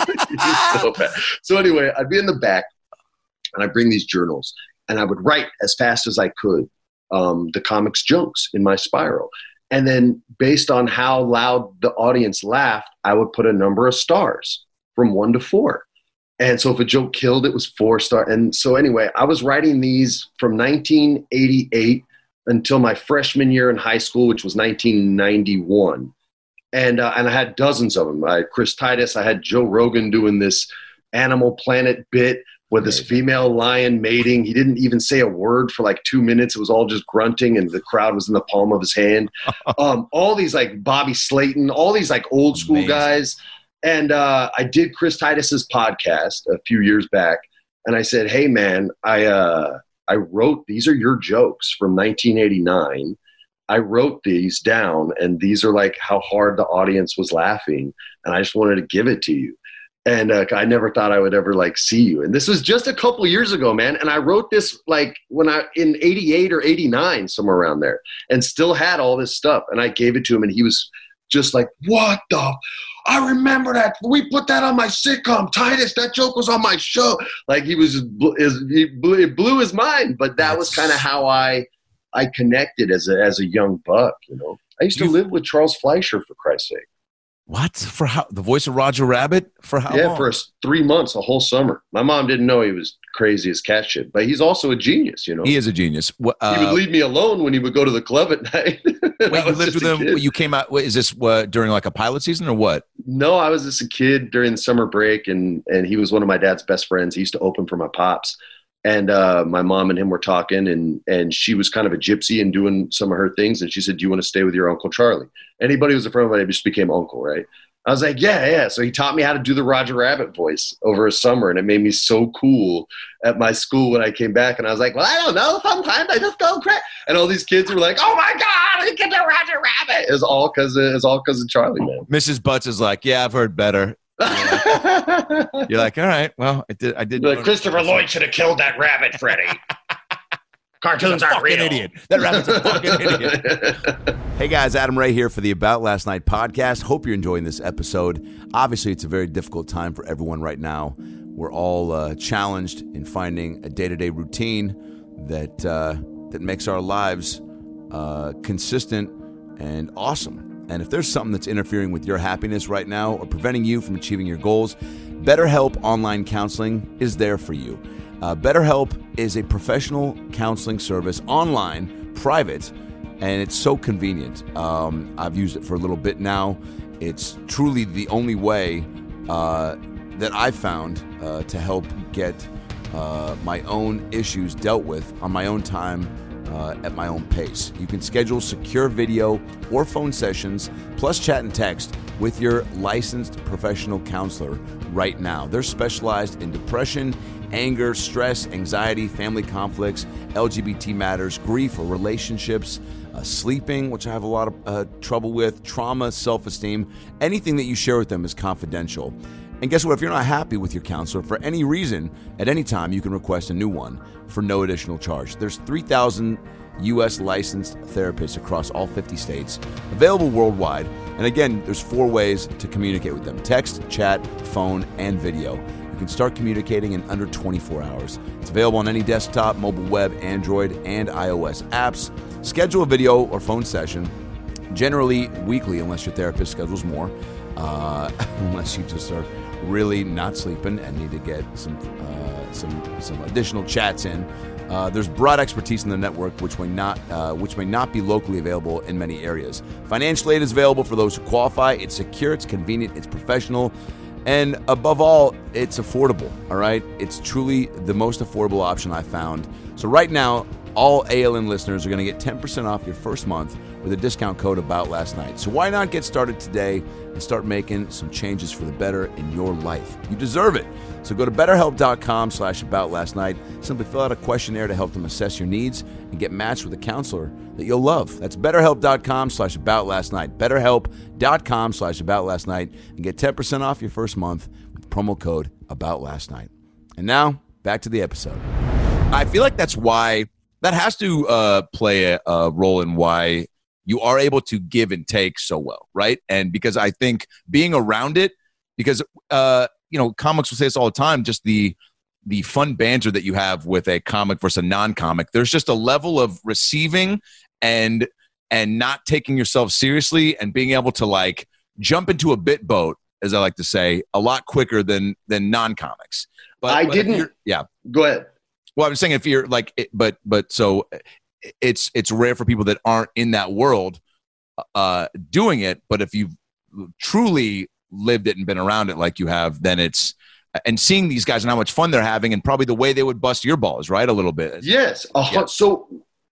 so bad. So anyway, I'd be in the back, and I'd bring these journals, and I would write as fast as I could. Um, the comics jokes in my spiral. And then based on how loud the audience laughed, I would put a number of stars from one to four. And so if a joke killed, it was four star. And so anyway, I was writing these from nineteen eighty-eight until my freshman year in high school, which was nineteen ninety-one. And, uh, and I had dozens of them. I had Chris Titus. I had Joe Rogan doing this Animal Planet bit with this female lion mating. He didn't even say a word for like two minutes. It was all just grunting, and the crowd was in the palm of his hand. Um, all these like Bobby Slayton, all these like old school Amazing. guys. And uh, I did Chris Titus's podcast a few years back, and I said, hey, man, I uh, I wrote, these are your jokes from nineteen eighty-nine. I wrote these down, and these are like how hard the audience was laughing, and I just wanted to give it to you. And uh, I never thought I would ever like see you. And this was just a couple years ago, man. And I wrote this like when I in eighty-eight or eighty-nine, somewhere around there, and still had all this stuff. And I gave it to him, and he was just like, what the? I remember that. We put that on my sitcom, Titus. That joke was on my show. Like he was just, he blew, it blew his mind. But that was kind of how I I connected as a as a young buck. You know, I used to live with Charles Fleischer, for Christ's sake. What? For how? The voice of Roger Rabbit? For how yeah, long? for s- three months, a whole summer. My mom didn't know he was crazy as cat shit, but he's also a genius, you know. He is a genius. What, uh, he would leave me alone when he would go to the club at night. I wait, you was lived just with a him? kid. You came out. Wait, is this uh, during like a pilot season or what? No, I was just a kid during the summer break, and and he was one of my dad's best friends. He used to open for my pops. And uh, my mom and him were talking, and and she was kind of a gypsy and doing some of her things. And she said, do you want to stay with your Uncle Charlie? Anybody who was a friend of mine just became uncle, right? I was like, yeah, yeah. So he taught me how to do the Roger Rabbit voice over a summer, and it made me so cool at my school when I came back. And I was like, well, I don't know. Sometimes I just go crazy. And all these kids were like, oh my God, he can do Roger Rabbit. It was all because of, it was all because of Charlie, man. Missus Butts is like, yeah, I've heard better. You're like, all right, well, I did. I did. Like, Christopher Lloyd should have killed that rabbit, Freddie. Cartoons aren't fucking real. idiot. That rabbit's a fucking idiot. Hey guys, Adam Ray here for the About Last Night podcast. Hope you're enjoying this episode. Obviously, it's a very difficult time for everyone right now. We're all uh, challenged in finding a day-to-day routine that uh, that makes our lives uh, consistent and awesome. And if there's something that's interfering with your happiness right now or preventing you from achieving your goals, BetterHelp Online Counseling is there for you. Uh, BetterHelp is a professional counseling service, online, private, and it's so convenient. Um, I've used it for a little bit now. It's truly the only way uh, that I've found uh, to help get uh, my own issues dealt with on my own time, uh, at my own pace. You can schedule secure video or phone sessions, plus chat and text with your licensed professional counselor right now. They're specialized in depression, anger, stress, anxiety, family conflicts, L G B T matters, grief or relationships, uh, sleeping, which I have a lot of uh, trouble with, trauma, self-esteem. Anything that you share with them is confidential. And guess what? If you're not happy with your counselor for any reason, at any time, you can request a new one for no additional charge. There's three thousand U S licensed therapists across all fifty states, available worldwide. And again, there's four ways to communicate with them: text, chat, phone, and video. You can start communicating in under twenty-four hours. It's available on any desktop, mobile web, Android, and iOS apps. Schedule a video or phone session, generally weekly unless your therapist schedules more, uh, unless you just are really not sleeping and need to get some uh, some some additional chats in. Uh, there's broad expertise in the network, which may not uh, which may not be locally available in many areas. Financial aid is available for those who qualify. It's secure, it's convenient, it's professional, and above all, it's affordable. All right, it's truly the most affordable option I found. So right now, all A L N listeners are going to get ten percent off your first month with a discount code About Last Night. So why not get started today and start making some changes for the better in your life? You deserve it. So go to betterhelp.com slash about last night. Simply fill out a questionnaire to help them assess your needs and get matched with a counselor that you'll love. That's betterhelp.com slash about last night. Betterhelp.com slash about last night and get ten percent off your first month with promo code About Last Night. And now back to the episode. I feel like that's why that has to uh, play a, a role in why you are able to give and take so well, right? And because I think being around it, because uh, you know, comics will say this all the time, just the the fun banter that you have with a comic versus a non-comic. There's just a level of receiving and and not taking yourself seriously and being able to like jump into a bit boat, as I like to say, a lot quicker than than non-comics. But I but if didn't. you're- Yeah. Go ahead. Well, I'm saying if you're like, it, but but so it's it's rare for people that aren't in that world uh, doing it. But if you've truly lived it and been around it like you have, then it's and seeing these guys and how much fun they're having and probably the way they would bust your balls, right? A little bit. Yes. Uh, Yeah. So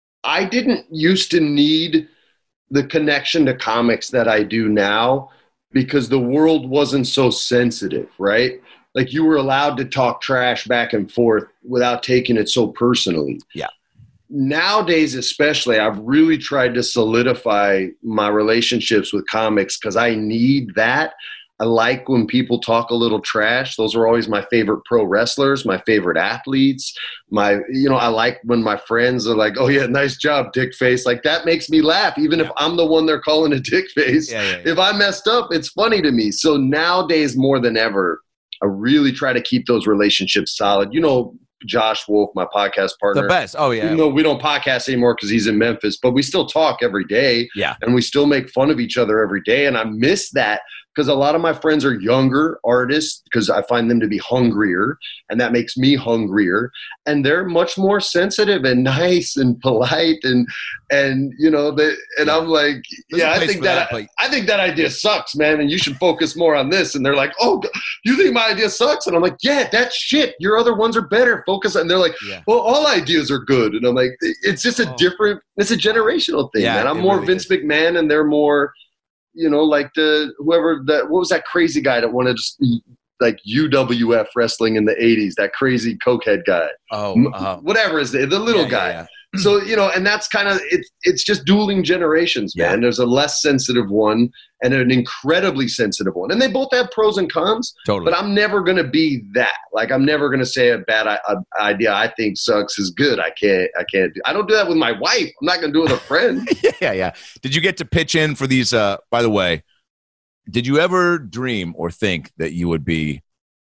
I didn't used to need the connection to comics that I do now because the world wasn't so sensitive, right? Like you were allowed to talk trash back and forth without taking it so personally. Yeah. Nowadays, especially, I've really tried to solidify my relationships with comics because I need that. I like when people talk a little trash. Those are always my favorite pro wrestlers, my favorite athletes. My, you know, I like when my friends are like, "Oh yeah, nice job, dick face." Like that makes me laugh, even if I'm the one they're calling a dick face. Yeah, yeah, yeah. If I messed up, it's funny to me. So nowadays, more than ever, I really try to keep those relationships solid. You know, Josh Wolf, my podcast partner. The best. Oh yeah. Even though we don't podcast anymore because he's in Memphis, but we still talk every day. Yeah. And we still make fun of each other every day. And I miss that because a lot of my friends are younger artists because I find them to be hungrier and that makes me hungrier. And they're much more sensitive and nice and polite and, and, you know, they, and Yeah. I'm like, There's a yeah, I place think for that, that, but- I think that idea sucks, man. And you should focus more on this. And they're like, oh, you think my idea sucks? And I'm like, yeah, that's shit. Your other ones are better. Focus. And they're like, Yeah. well, all ideas are good. And I'm like, it's just a Oh. different, it's a generational thing, Yeah, man. I'm it more really Vince is. McMahon and they're more, you know, like the, whoever that, what was that crazy guy that wanted to, like U W F wrestling in the eighties, that crazy cokehead guy, Oh. M- Uh, whatever is the, the little yeah, guy. yeah, So, you know, and that's kind of, it's, it's just dueling generations, man. Yeah. There's a less sensitive one and an incredibly sensitive one. And they both have pros and cons. yeah. Totally. But I'm never going to be that. Like, I'm never going to say a bad I- a idea I think sucks is good. I can't, I can't do, I don't do that with my wife. I'm not going to do it with a friend. yeah, yeah. Did you get to pitch in for these? Uh, by the way, did you ever dream or think that you would be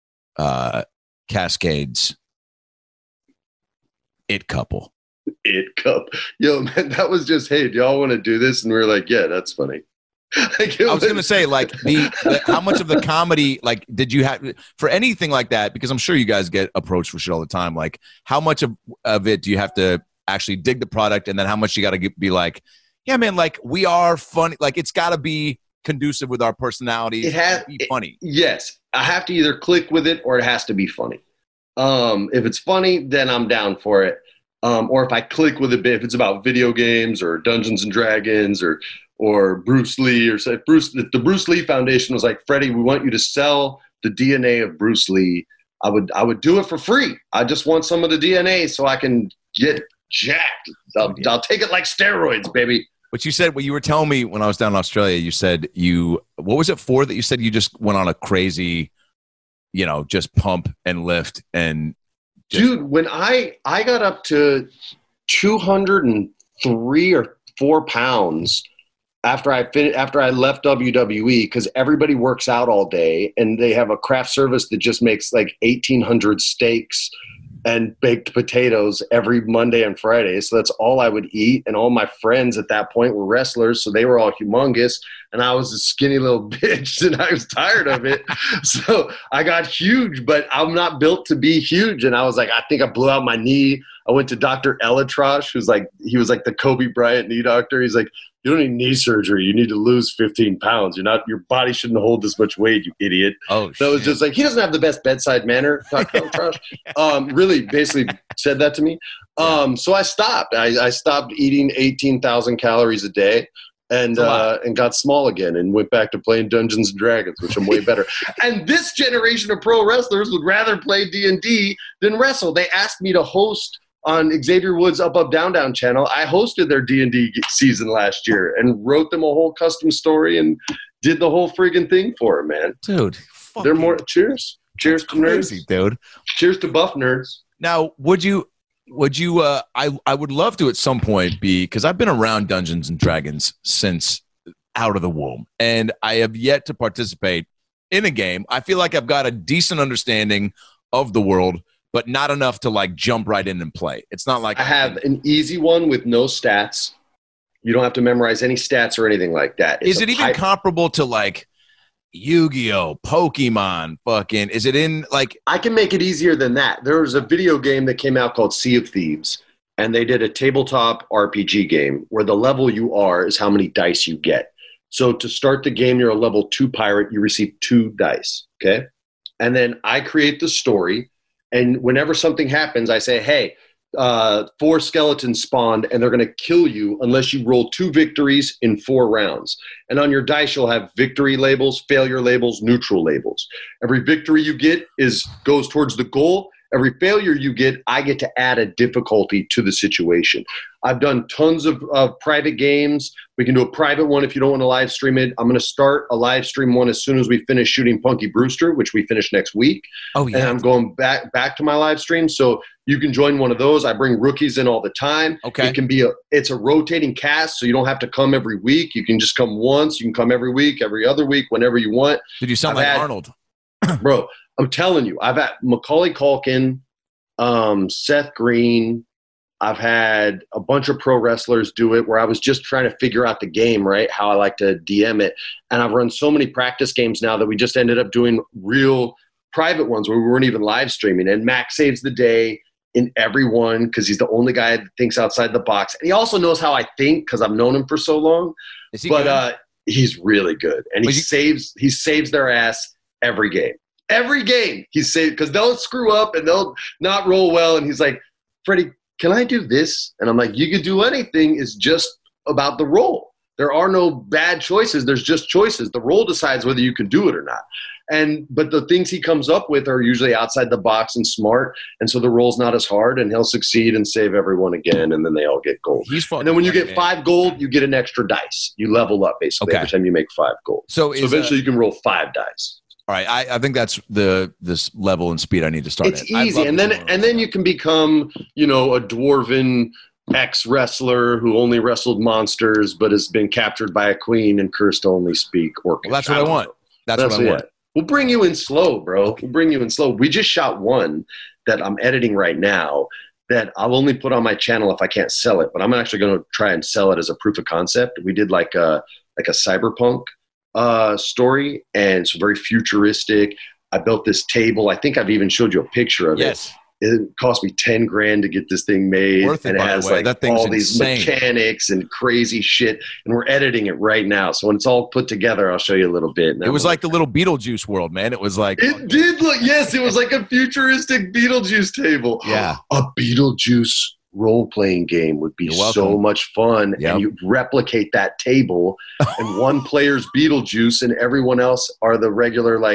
uh, Cascade's it couple? It cup. Yo, man, that was just, hey, do y'all want to do this? And we were like, yeah, that's funny. Like, it I was going to say, like, the, the how much of the comedy, like, did you have for anything like that? Because I'm sure you guys get approached for shit all the time. Like, how much of, of it do you have to actually dig the product, and then how much you got to be like, yeah, man, like we are funny. Like, it's got to be conducive with our personalities. It has- be it- funny. Yes, I have to either click with it or it has to be funny. Um, if it's funny, then I'm down for it. Um, or if I click with a bit, if it's about video games or Dungeons and Dragons or or Bruce Lee or say Bruce, the, the Bruce Lee Foundation was like, Freddie, we want you to sell the D N A of Bruce Lee. I would I would do it for free. I just want some of the D N A so I can get jacked. I'll, I'll take it like steroids, baby. But you said, what you were telling me when I was down in Australia, you said you, what was it for that you said you just went on a crazy, you know, just pump and lift and just- Dude, when I, I got up to two hundred three or four pounds after I fin- after I left W W E, because everybody works out all day and they have a craft service that just makes like eighteen hundred steaks and baked potatoes every Monday and Friday. So that's all I would eat. And all my friends at that point were wrestlers. So they were all humongous. And I was a skinny little bitch and I was tired of it. So I got huge, but I'm not built to be huge. And I was like, I think I blew out my knee. I went to Doctor Elatrosh, who's like, he was like the Kobe Bryant knee doctor. He's like, you don't need knee surgery. You need to lose fifteen pounds. You're not, your body shouldn't hold this much weight, you idiot. Oh, so it was just like, he doesn't have the best bedside manner, Doctor Elatrosh. Um, really basically said that to me. Um, so I stopped. I, I stopped eating eighteen thousand calories a day and uh, and got small again and went back to playing Dungeons and Dragons, which I'm way better. And this generation of pro wrestlers would rather play D and D than wrestle. They asked me to host on Xavier Woods' Up Up Down Down channel. I hosted their D and D season last year and wrote them a whole custom story and did the whole friggin' thing for them, man. dude, They're more cheers. Cheers to crazy, nerds. dude. Cheers to buff nerds. Now, would you, would you, uh, I, I would love to at some point be, because I've been around Dungeons and Dragons since out of the womb, and I have yet to participate in a game. I feel like I've got a decent understanding of the world, but not enough to like jump right in and play. It's not like I have an easy one with no stats. You don't have to memorize any stats or anything like that. It's Is it a even pipe- comparable to like Yu-Gi-Oh, Pokemon, fucking, is it in like, I can make it easier than that. There was a video game that came out called Sea of Thieves, and they did a tabletop R P G game where the level you are is how many dice you get. So to start the game, you're a level two pirate. You receive two dice, okay? And then I create the story, and whenever something happens, I say, hey, uh, four skeletons spawned, and they're going to kill you unless you roll two victories in four rounds. And on your dice, you'll have victory labels, failure labels, neutral labels. Every victory you get is goes towards the goal. Every failure you get, I get to add a difficulty to the situation. I've done tons of uh, private games. We can do a private one if you don't want to live stream it. I'm going to start a live stream one as soon as we finish shooting Punky Brewster, which we finish next week. oh yeah, And I'm going back back to my live stream, so you can join one of those. I bring rookies in all the time. Okay. It can be a it's a rotating cast, so you don't have to come every week. You can just come once. You can come every week, every other week, whenever you want. did you sound I've like had- Arnold? Bro, I'm telling you, I've had Macaulay Culkin, um, Seth Green. I've had a bunch of pro wrestlers do it where I was just trying to figure out the game, right? How I like to D M it. And I've run so many practice games now that we just ended up doing real private ones where we weren't even live streaming. And Max saves the day in every one because he's the only guy that thinks outside the box. And he also knows how I think because I've known him for so long. Is he But good? uh, he's really good. And he Was he- saves he saves their ass every game. Every game he saves because they'll screw up and they'll not roll well. And he's like, Freddie, can I do this? And I'm like, you could do anything. It's just about the roll. There are no bad choices. There's just choices. The roll decides whether you can do it or not. And but the things he comes up with are usually outside the box and smart. And so the roll's not as hard, and he'll succeed and save everyone again, and then they all get gold. He's fun. And then when you funny, get man. five gold, you get an extra dice. You level up basically Okay. every time you make five gold. So, So is, uh, eventually you can roll five dice. all right, I, I think that's the this level and speed I need to start. It's at. I'd easy, love and to then learn and then you can become, you know, a dwarven ex wrestler who only wrestled monsters but has been captured by a queen and cursed to only speak orcish. Well, that's what I want. That's, That's what I it. want. We'll bring you in slow, bro. We'll bring you in slow. We just shot one that I'm editing right now that I'll only put on my channel if I can't sell it, but I'm actually going to try and sell it as a proof of concept. We did like a like a cyberpunk uh, story, and it's very futuristic. I built this table. I think I've even showed you a picture of Yes. it. It cost me ten grand to get this thing made, Worth it, and it by the has way. like That thing's all these insane. mechanics and crazy shit. And we're editing it right now, so when it's all put together, I'll show you a little bit. It was like the little Beetlejuice world, man. It was like, It did look, yes, it was like a futuristic Beetlejuice table. Yeah. A Beetlejuice role-playing game would be You're so welcome. much fun. Yep. And you replicate that table, and one player's Beetlejuice, and everyone else are the regular, like,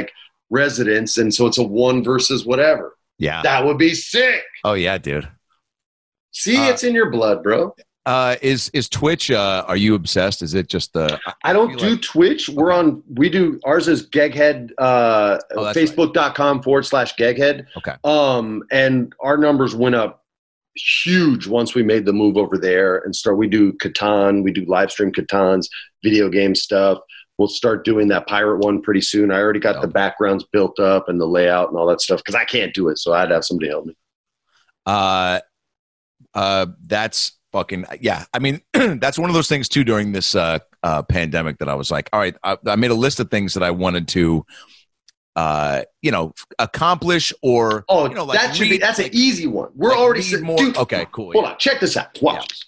residents, and so it's a one versus whatever. Yeah. That would be sick. Oh yeah, dude. See, Uh, it's in your blood, bro. Uh, is is Twitch? Uh, are you obsessed? Is it just the? I don't feel do like- Twitch. We're on. We do ours is Geghead. Uh, Oh, that's Facebook.com forward slash Geghead. Okay. Um, and our numbers went up huge once we made the move over there and start. We do Catan. We do live stream Catans, video game stuff. We'll start doing that pirate one pretty soon. I already got Oh. the backgrounds built up and the layout and all that stuff because I can't do it, so I'd have somebody help me. Uh, uh, that's fucking yeah. I mean, that's one of those things too during this uh, uh, pandemic that I was like, all right, I, I made a list of things that I wanted to, uh, you know, accomplish or Oh, you know, like that should be. read- That's like- an easy one. We're like already read sit- more- dude, okay, cool, Hold yeah. on, check this out. Watch.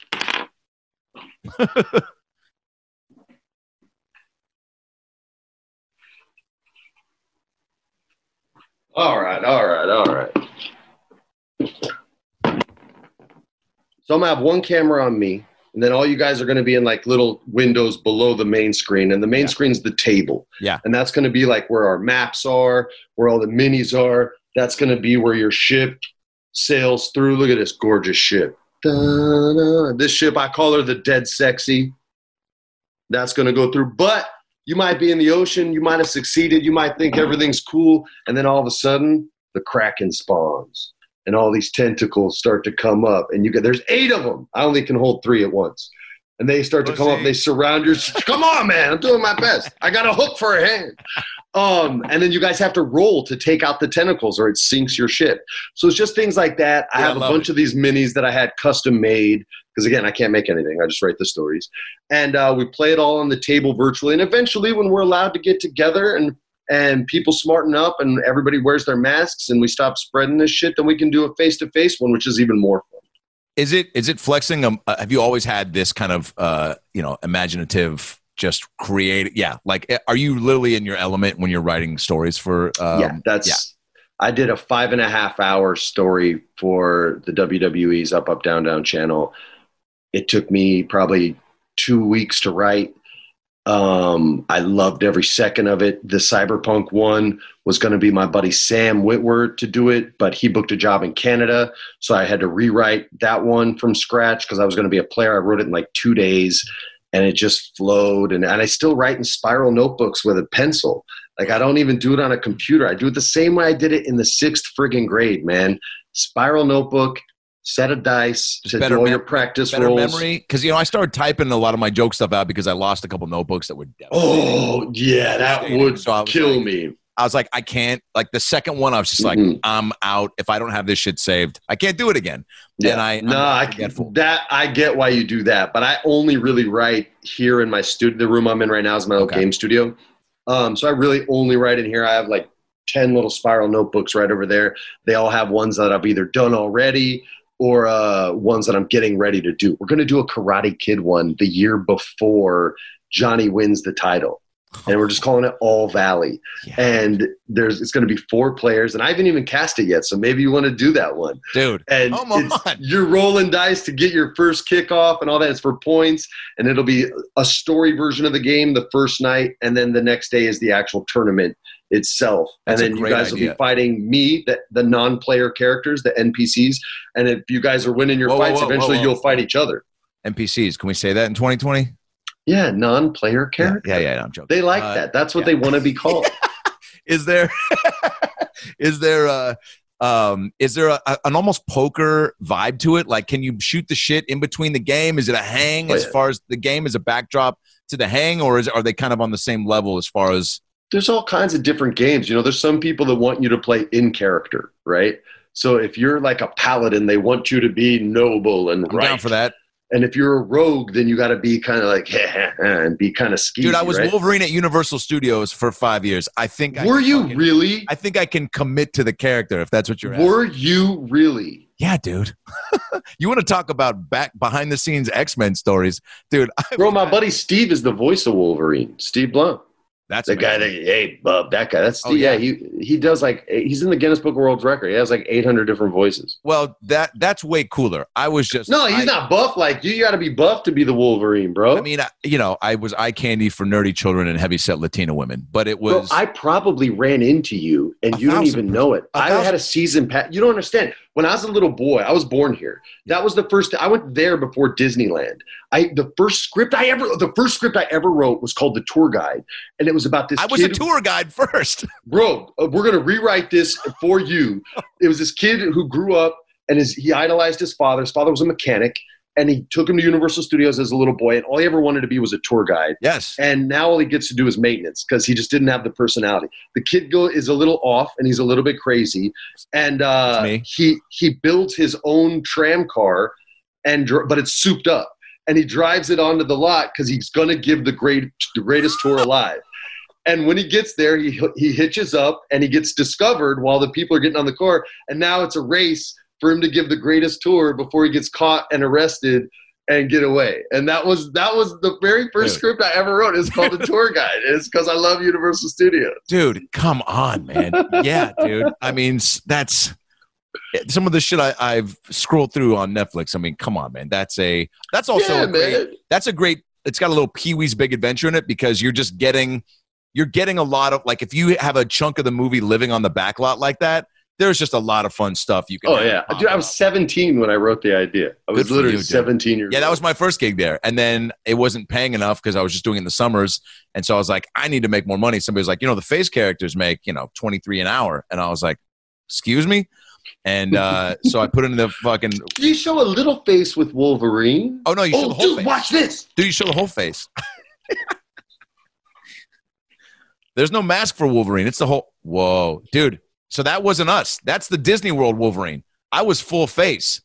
All right, all right, all right. So I'm gonna have one camera on me, and then all you guys are gonna be in like little windows below the main screen, and the main Yeah. screen's the table. Yeah. And that's gonna be like where our maps are, where all the minis are. That's gonna be where your ship sails through. Look at this gorgeous ship. Da-da. This ship, I call her the Dead Sexy. That's gonna go through, but you might be in the ocean, you might have succeeded, you might think everything's cool, and then all of a sudden, the Kraken spawns, and all these tentacles start to come up, and you get there's eight of them. I only can hold three at once, and they start to come up. They surround your. Come on, man! I'm doing my best. I got a hook for a hand. Um, and then you guys have to roll to take out the tentacles, or it sinks your ship. So it's just things like that. I Yeah, have I a love bunch it. of these minis that I had custom made. Because again, I can't make anything. I just write the stories. And uh, we play it all on the table virtually. And eventually when we're allowed to get together and, and people smarten up and everybody wears their masks and we stop spreading this shit, then we can do a face-to-face one, which is even more fun. Is it is it flexing? Um, uh, have you always had this kind of uh, you know imaginative, just create? Yeah, like are you literally in your element when you're writing stories for? Um, yeah, that's. I did a five and a half hour story for the W W E's Up Up Down Down channel. It took me probably two weeks to write. Um, I loved every second of it. The Cyberpunk one was going to be my buddy Sam Whitworth to do it, but he booked a job in Canada. So I had to rewrite that one from scratch because I was going to be a player. I wrote it in like two days and it just flowed. And, and I still write in spiral notebooks with a pencil. Like I don't even do it on a computer. I do it the same way I did it in the sixth friggin' grade, man. Spiral notebook, set of dice Just to better do all mem- your practice better rolls. memory because you know I started typing a lot of my joke stuff out because I lost a couple notebooks that were devastating. Oh, yeah, that would So I was kill like- me. I was like, I can't. Like the second one, I was just like, Mhm. I'm out. If I don't have this shit saved, I can't do it again. Yeah. And I, I'm no, I forgetful. that I get why you do that, but I only really write here in my studio. The room I'm in right now is my little Okay. game studio. Um, so I really only write in here. I have like ten little spiral notebooks right over there. They all have ones that I've either done already or uh, ones that I'm getting ready to do. We're going to do a Karate Kid one the year before Johnny wins the title. And we're just calling it All Valley. Yeah. And there's it's going to be four players, and I haven't even cast it yet. So maybe you want to do that one. Dude, And come it's- on. you're rolling dice to get your first kickoff and all that. It's for points, and it'll be a story version of the game the first night, and then the next day is the actual tournament itself. That's a and then you great guys will idea. be fighting me, the, the non-player characters, the N P Cs. And if you guys are winning your Whoa, whoa, fights, whoa, whoa, eventually whoa. you'll fight each other. N P Cs. Can we say that in twenty twenty? Yeah, non-player characters. Yeah, yeah, yeah. I'm joking. They like Uh, that. That's what yeah. they want to be called. Is there, is there a, um, is there a, a- an almost poker vibe to it? Like, can you shoot the shit in between the game? Is it a hang Oh, as yeah. far as the game is a backdrop to the hang, or is are they kind of on the same level as far as? There's all kinds of different games. You know, there's some people that want you to play in character, right? So if you're like a paladin, they want you to be noble and I'm right. down for that. And if you're a rogue, then you got to be kind of like and be kind of skeezy. Dude, I was right? Wolverine at Universal Studios for five years. I think. I Were can you fucking- really? I think I can commit to the character if that's what you're asking. Were you really? Yeah, dude. You want to talk about back behind the scenes X-Men stories, dude? I, Bro, my buddy Steve is the voice of Wolverine. Steve Blunt. That's the guy that amazing. hey bub that guy that's Oh, yeah. yeah. he he does like he's in the Guinness Book of World Record. He has like eight hundred different voices. Well, that that's way cooler. I was just No, he's I, not buff like you. You got to be buff to be the Wolverine, bro. I mean, I, you know, I was eye candy for nerdy children and heavyset Latina women, but it Bro, was I probably ran into you and A you don't thousand even know it. a I thousand- had a season pass. You don't understand. When I was a little boy, I was born here. That was the first. I went there before Disneyland. I the first script I ever the first script I ever wrote was called The Tour Guide, and it was about this. I was kid a tour guide first. Bro, uh, we're gonna rewrite this for you. It was this kid who grew up and his he idolized his father. His father was a mechanic, and he took him to Universal Studios as a little boy, and all he ever wanted to be was a tour guide. Yes. And now all he gets to do is maintenance because he just didn't have the personality. The kid go is a little off and he's a little bit crazy, and uh, That's me. he he builds his own tram car, and dr- but it's souped up, and he drives it onto the lot because he's gonna give the great the greatest tour alive. And when he gets there, he he hitches up and he gets discovered while the people are getting on the car, and now it's a race for him to give the greatest tour before he gets caught and arrested and get away. And that was that was the very first Dude. script I ever wrote. It's called The Tour Guide. It's because I love Universal Studios. Dude, come on, man. Yeah, dude. I mean, s- that's some of the shit I, I've scrolled through on Netflix. I mean, come on, man. That's a that's also yeah, a great, man. that's a great. It's got a little Pee-wee's Big Adventure in it because you're just getting you're getting a lot of like if you have a chunk of the movie living on the back lot like that. There's just a lot of fun stuff you can. Oh have yeah, pop dude! I was up. seventeen when I wrote the idea. I was Good for literally you, dude. seventeen years. Yeah, that old. was my first gig there. And then it wasn't paying enough because I was just doing it in the summers. And so I was like, I need to make more money. Somebody was like, you know, the face characters make, you know, twenty-three an hour. And I was like, excuse me? And uh, so I put in the fucking, Can you show a little face with Wolverine? oh, no, you show Oh, the whole dude, face. watch this. Dude, you show the whole face. There's no mask for Wolverine. It's the whole, whoa. Dude, so that wasn't us. That's the Disney World Wolverine. I was full face.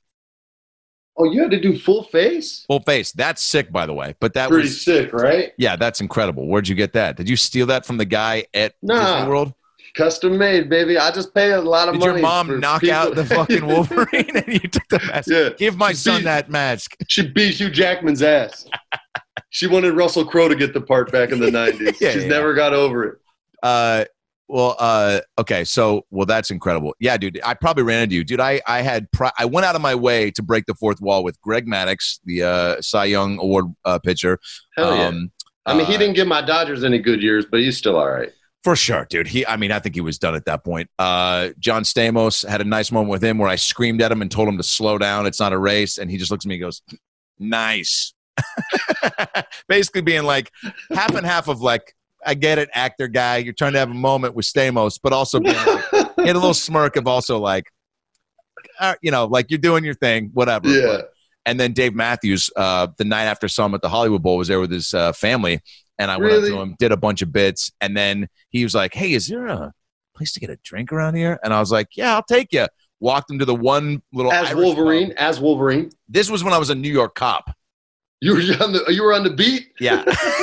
Oh, you had to do full face? Full face. That's sick, by the way. But that Pretty was, sick, right? yeah, that's incredible. Where'd you get that? Did you steal that from the guy at Nah. Disney World? Custom made, baby. I just pay a lot of Did money. your mom for knock people- out the fucking Wolverine and you took the mask? Yeah. Give my She son beat- that mask. She beat Hugh Jackman's ass. She wanted Russell Crowe to get the part back in the nineties. Yeah, She's yeah. never got over it. Uh, well, uh, okay, so well, that's incredible. Yeah, dude, I probably ran into you, dude. I I had pri- I went out of my way to break the fourth wall with Greg Maddux, the uh, Cy Young Award uh, pitcher. Hell yeah. Um, I mean, he uh, didn't give my Dodgers any good years, but he's still all right. For sure, dude. He, I mean, I think he was done at that point. Uh, John Stamos had a nice moment with him where I screamed at him and told him to slow down. It's not a race, and he just looks at me and goes, "Nice." Basically, being like half and half of like, I get it, actor guy. You're trying to have a moment with Stamos, but also being like, he had a little smirk of also like, uh, you know, like you're doing your thing, whatever. Yeah. But- and then Dave Matthews, uh, the night after saw him at the Hollywood Bowl, was there with his uh, family. And I went up Really? to him, did a bunch of bits. And then he was like, hey, is there a place to get a drink around here? And I was like, yeah, I'll take you. Walked him to the one little As Irish Wolverine, pub. as Wolverine. This was when I was a New York cop. You were on the you were on the beat? Yeah.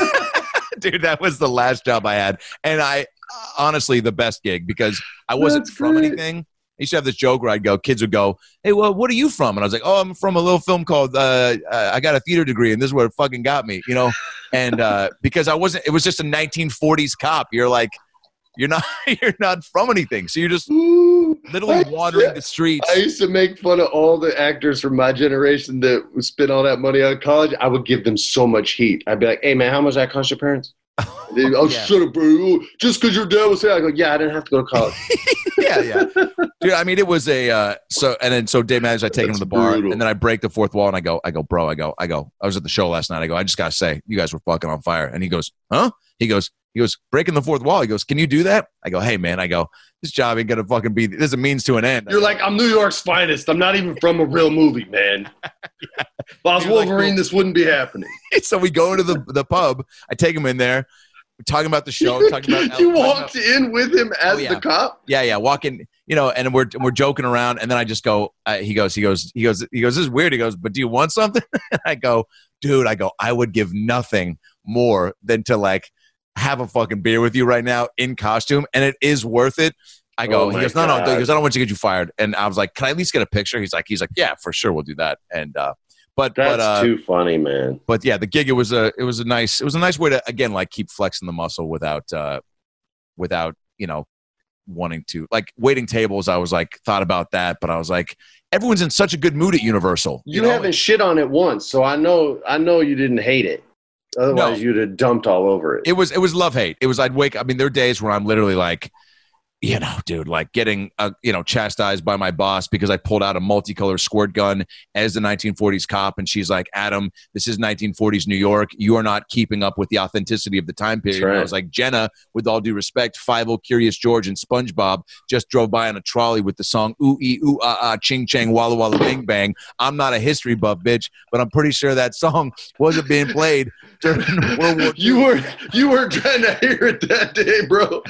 Dude, that was the last job I had. And I, honestly, the best gig because I wasn't That's from great. anything. I used to have this joke where I'd go, kids would go, hey, well, what are you from? And I was like, oh, I'm from a little film called uh, uh, I Got a Theater Degree, and this is where it fucking got me, you know? And uh, because I wasn't, it was just a nineteen forties cop. You're like, you're not, you're not from anything. So you're just Ooh. literally I- wandering the streets. I used to make fun of all the actors from my generation that would spend all that money on college. I would give them so much heat. I'd be like, hey, man, how much that cost your parents? They'd be, oh, Yeah. shut up, bro. Just because your dad was here. I go, yeah, I didn't have to go to college. yeah, yeah. Dude, I mean, it was a uh, so, and then so Dave Matthews, I take him That's to the bar, brutal. and then I break the fourth wall, and I go, I go, bro, I go, I go. I was at the show last night. I go, I just gotta say, you guys were fucking on fire. And he goes, huh? He goes, he goes, breaking the fourth wall. He goes, can you do that? I go, hey man, I go, this job ain't gonna fucking be. This is a means to an end. You're like, I'm New York's finest. I'm not even from a real movie, man. If I was You're like, Wolverine, well- this wouldn't be happening. So we go into the the pub. I take him in there. We're talking about the show. Talking about you talking walked about- in with him as Oh, yeah. the cop? Yeah, yeah, walking, you know, and we're we're joking around, and then I just go, uh, he goes, he goes, he goes, he goes, this is weird. He goes, but do you want something? And I go, dude, I go, I would give nothing more than to like have a fucking beer with you right now in costume, and it is worth it. I go, Oh he my goes, no, no, God. he goes, I don't want you to get you fired. And I was like, can I at least get a picture? He's like, he's like, yeah, for sure, we'll do that. And uh, But That's but uh, too funny, man. but yeah, the gig it was a it was a nice it was a nice way to again like keep flexing the muscle without uh, without you know wanting to like waiting tables. I was like thought about that, but I was like everyone's in such a good mood at Universal. You, know? haven't shit on it once, so I know I know you didn't hate it. Otherwise, No. you'd have dumped all over it. It was it was love hate. It was I'd wake. I mean, there are days where I'm literally like, you know, dude, like getting uh, you know chastised by my boss because I pulled out a multicolor squirt gun as the nineteen forties cop, and she's like, Adam, this is nineteen forties New York. You are not keeping up with the authenticity of the time period. That's right. And I was like, Jenna, with all due respect, Five-O, Curious George, and SpongeBob just drove by on a trolley with the song Ooh Ee Ooh Ah Ah Ching Chang Walla Walla Bing Bang. I'm not a history buff, bitch, but I'm pretty sure that song wasn't being played during World War Two. You were you were trying to hear it that day, bro.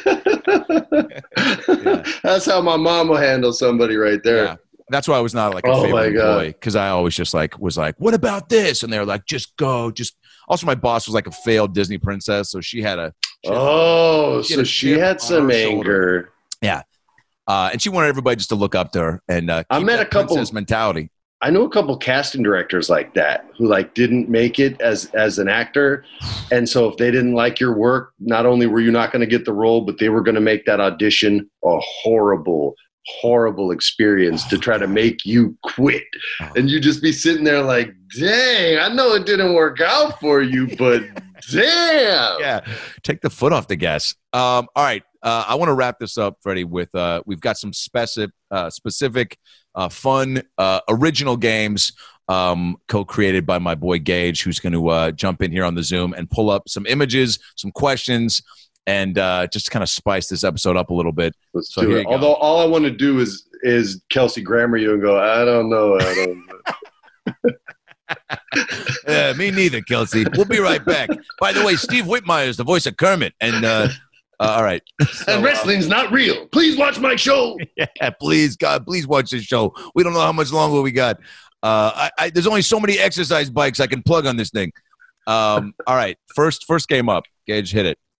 Yeah. That's how my mom will handle somebody right there. Yeah. That's why I was not like a Oh, favorite my God. employee because I always just like was like, what about this? And they were like, just go, just. Also, my boss was like a failed Disney princess, so she had a. She had, Oh, She so had a she chip had on some her shoulder. anger. uh, and she wanted everybody just to look up to her and uh, I keep met that a couple- princess mentality. I know a couple casting directors like that who like didn't make it as as an actor, and so if they didn't like your work, not only were you not going to get the role, but they were going to make that audition a horrible, horrible experience to try to make you quit. And you just be sitting there like, dang, I know it didn't work out for you, but damn. Yeah, take the foot off the gas. Um, all right, uh, I want to wrap this up, Freddie. With uh, we've got some specific, uh, specific, uh, fun, uh, original games um, co-created by my boy Gage, who's going to uh, jump in here on the Zoom and pull up some images, some questions, and uh, just kind of spice this episode up a little bit. Let's So do here it. you go. Although all I want to do is is Kelsey Grammer you and go, I don't know, I don't know. Uh, me neither, Kelsey. We'll be right back. By the way, Steve Whitmire is the voice of Kermit, and uh, uh, all right. So, And wrestling's not real. Please watch my show. uh, yeah, please, God, please watch this show. We don't know how much longer we got. Uh, I, I, there's only so many exercise bikes I can plug on this thing. Um, all right, first first game up. Gage, hit it.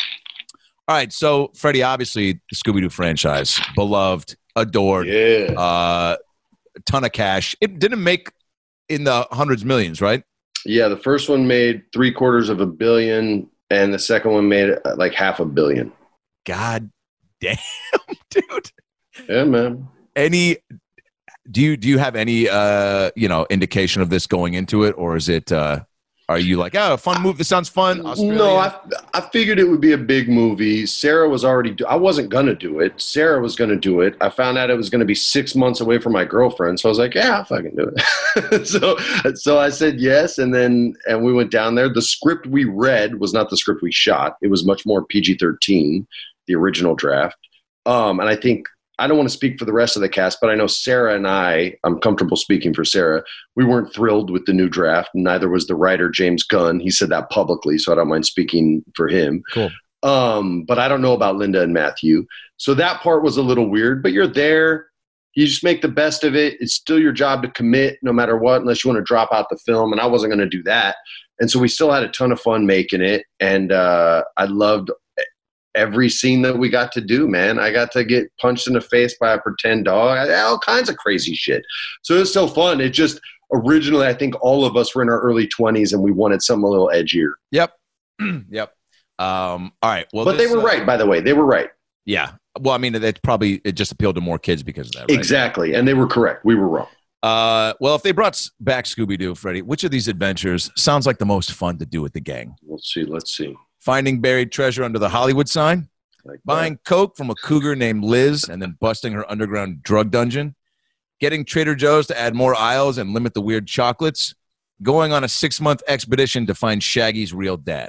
All right, so Freddie, obviously the Scooby-Doo franchise, beloved, adored, Yeah. uh, a ton of cash. It didn't make in the hundreds of millions, right? Yeah, the first one made three quarters of a billion, and the second one made uh, like half a billion. God damn, dude. Yeah, man. Any do you do you have any uh you know indication of this going into it, or is it uh are you like, oh, a fun move, this sounds fun? Australia? No, I, I figured it would be a big movie. Sarah was already do- I wasn't going to do it. Sarah was going to do it. I found out it was going to be six months away from my girlfriend. So I was like, yeah, I'll fucking do it. so so I said yes, and then and we went down there. The script we read was not the script we shot. It was much more P G thirteen, the original draft. Um, and I think I don't want to speak for the rest of the cast, but I know Sarah and I, I'm comfortable speaking for Sarah, we weren't thrilled with the new draft. Neither was the writer, James Gunn. He said that publicly, so I don't mind speaking for him. Cool. Um, but I don't know about Linda and Matthew. So that part was a little weird, but you're there. You just make the best of it. It's still your job to commit no matter what, unless you want to drop out the film. And I wasn't going to do that. And so we still had a ton of fun making it. And uh, I loved every scene that we got to do, man. I got to get punched in the face by a pretend dog, all kinds of crazy shit. So it was so fun. It just originally, I think all of us were in our early twenties and we wanted something a little edgier. Yep. Yep. Um, all right. Well, But this, they were uh, right, by the way. They were right. Yeah. Well, I mean, it probably it just appealed to more kids because of that. Right? Exactly. And they were correct. We were wrong. Uh, well, if they brought s- back Scooby-Doo, Freddie, which of these adventures sounds like the most fun to do with the gang? Let's see. Let's see. Finding buried treasure under the Hollywood sign, Like buying coke from a cougar named Liz and then busting her underground drug dungeon, getting Trader Joe's to add more aisles and limit the weird chocolates, going on a six-month expedition to find Shaggy's real dad.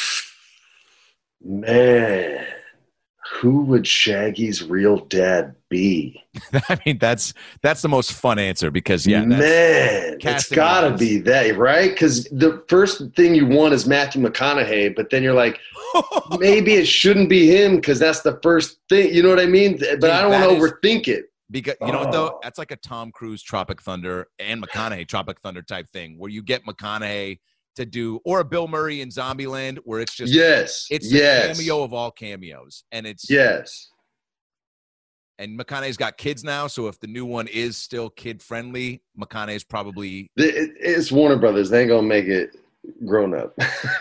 Man, who would Shaggy's real dad be? I mean, that's that's the most fun answer because, yeah, that's, Man, it's casting got to wise. be that, right? Because the first thing you want is Matthew McConaughey, but then you're like, maybe it shouldn't be him because that's the first thing. You know what I mean? But Dude, I don't that want to is- overthink it. because you know what though, Oh. that's like a Tom Cruise Tropic Thunder and McConaughey Tropic Thunder type thing where you get McConaughey to do, or a Bill Murray in Zombieland where it's just Yes. it's the yes. cameo of all cameos, and it's Yes. And McConaughey's got kids now, so if the new one is still kid friendly, McConaughey's probably It- It's Warner Brothers. They ain't gonna make it grown up.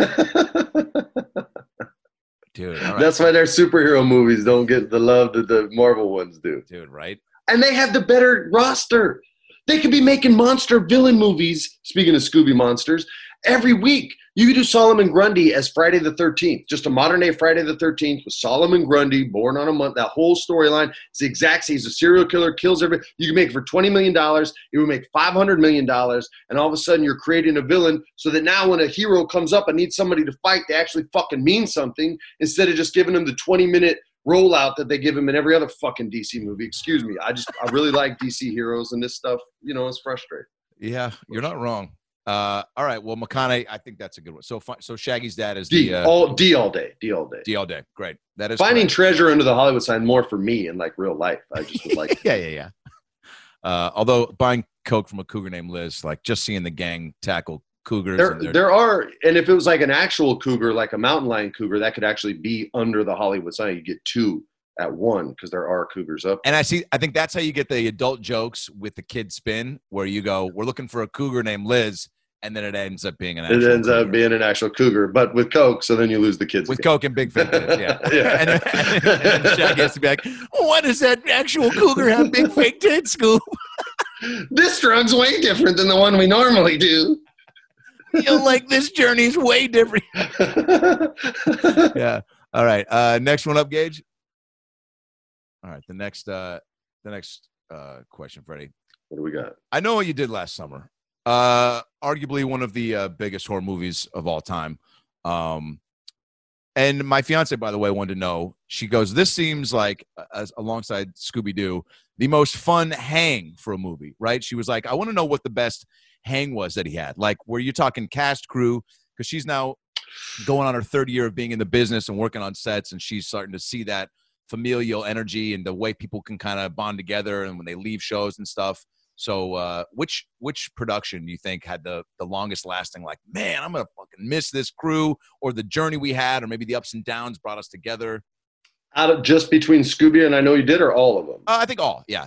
dude. All right. That's why their superhero movies don't get the love that the Marvel ones do. dude, right? And they have the better roster. They could be making monster villain movies, speaking of Scooby Monsters, every week. You could do Solomon Grundy as Friday the thirteenth, just a modern-day Friday the thirteenth with Solomon Grundy, born on a month. That whole storyline is the exact same. He's a serial killer, kills everybody. You can make it for twenty million dollars. It would make five hundred million dollars, and all of a sudden you're creating a villain so that now when a hero comes up and needs somebody to fight, they actually fucking mean something instead of just giving them the twenty-minute rollout that they give him in every other fucking D C movie. Excuse me. I just, I really like D C heroes, and this stuff, you know, is frustrating. Yeah, you're not wrong. Uh, all right. Well, McConaughey, I think that's a good one. So, fi- so Shaggy's dad is D, the uh, all, D all day. D all day. D all day. Great. That is Finding correct. treasure under the Hollywood sign more for me in like real life. I just would like yeah, yeah, yeah. Uh, although buying coke from a cougar named Liz, like just seeing the gang tackle cougars. there, and their- there are, and if it was like an actual cougar, like a mountain lion cougar, that could actually be under the Hollywood sign. You get two at one because there are cougars up. and I see. I think that's how you get the adult jokes with the kid spin, where you go, "We're looking for a cougar named Liz," and then it ends up being an. It actual ends up cougar. being an actual cougar, but with Coke, so then you lose the kids. with again. coke and big fake tits. Yeah. Yeah. and, then, and, then, and then Shaggy has to be like, "Why does that actual cougar have big fake tits, Scoob?" This drug's way different than the one we normally do. You know, like this journey's way different. Yeah. All right. Uh, next one up, Gage. All right. The next, uh, the next uh, question, Freddie. What do we got? I know what you did last summer. Uh, arguably one of the uh, biggest horror movies of all time. Um, and my fiance, by the way, wanted to know. She goes, "This seems like, uh, as alongside Scooby Doo, the most fun hang for a movie, right?" She was like, "I want to know what the best hang was that he had. Like, were you talking cast, crew? Because she's now going on her third year of being in the business and working on sets, and she's starting to see that familial energy and the way people can kind of bond together and when they leave shows and stuff." So uh, which which production do you think had the, the longest lasting, like, man, I'm going to fucking miss this crew, or the journey we had, or maybe the ups and downs brought us together? Out of just between Scooby and I Know You Did, or all of them? Uh, I think all, yeah.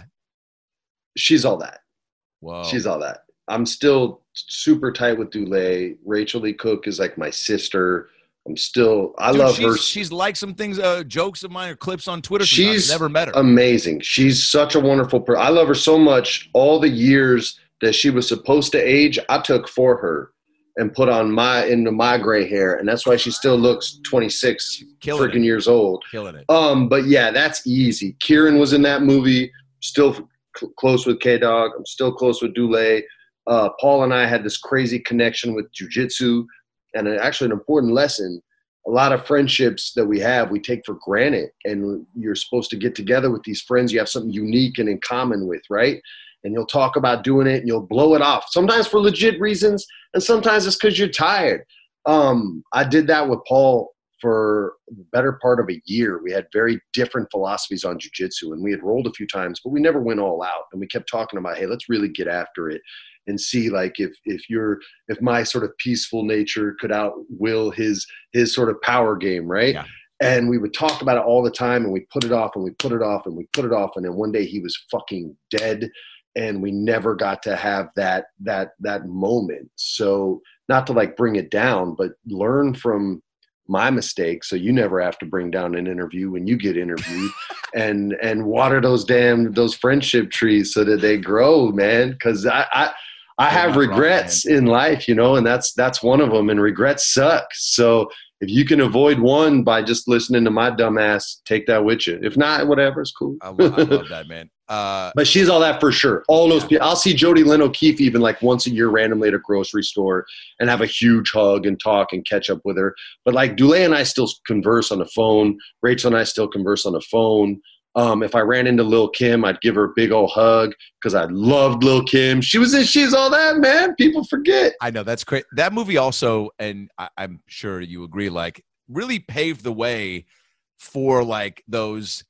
She's all that. Whoa. She's all that. I'm still super tight with Dulé. Rachel Lee Cook is like my sister. I'm still, I Dude, love she's, her. She's like some things, uh, jokes of mine or clips on Twitter. Sometimes. She's Never met her. amazing. She's such a wonderful person. I love her so much. All the years that she was supposed to age, I took for her and put on my into my gray hair, and that's why she still looks twenty-six Killing freaking it. years old. Killing it. Um, but yeah, that's easy. Kieran was in that movie. Still cl- close with K Dog. I'm still close with Dulé. Uh, Paul and I had this crazy connection with jujitsu, and an- actually an important lesson. A lot of friendships that we have, we take for granted, and you're supposed to get together with these friends you have something unique and in common with, right? And you'll talk about doing it, and you'll blow it off, sometimes for legit reasons, and sometimes it's because you're tired. Um, I did that with Paul for the better part of a year. We had very different philosophies on jiu-jitsu, and we had rolled a few times, but we never went all out. And we kept talking about, hey, let's really get after it and see, like, if if you're if my sort of peaceful nature could outwill his his sort of power game, right? Yeah. And we would talk about it all the time, and we put it off, and we put it off, and we put it off, and then one day he was fucking dead, and we never got to have that that that moment. So not to like bring it down, but learn from my mistakes, so you never have to bring down an interview when you get interviewed, and and water those damn those friendship trees so that they grow, man. Because I I, I have not wrong, regrets in life, you know, and that's that's one of them. And regrets suck. So if you can avoid one by just listening to my dumb ass, take that with you. If not, whatever, it's cool. I, lo- I love that, man. Uh, But she's all that for sure. All those people. I'll see Jody Lynn O'Keefe even like once a year randomly at a grocery store and have a huge hug and talk and catch up with her. But like Dulé and I still converse on the phone. Rachel and I still converse on the phone. Um, if I ran into Lil Kim, I'd give her a big old hug because I loved Lil Kim. She was in She's All That, man. People forget. I know that's great. That movie also, and I, I'm sure you agree, like really paved the way for like those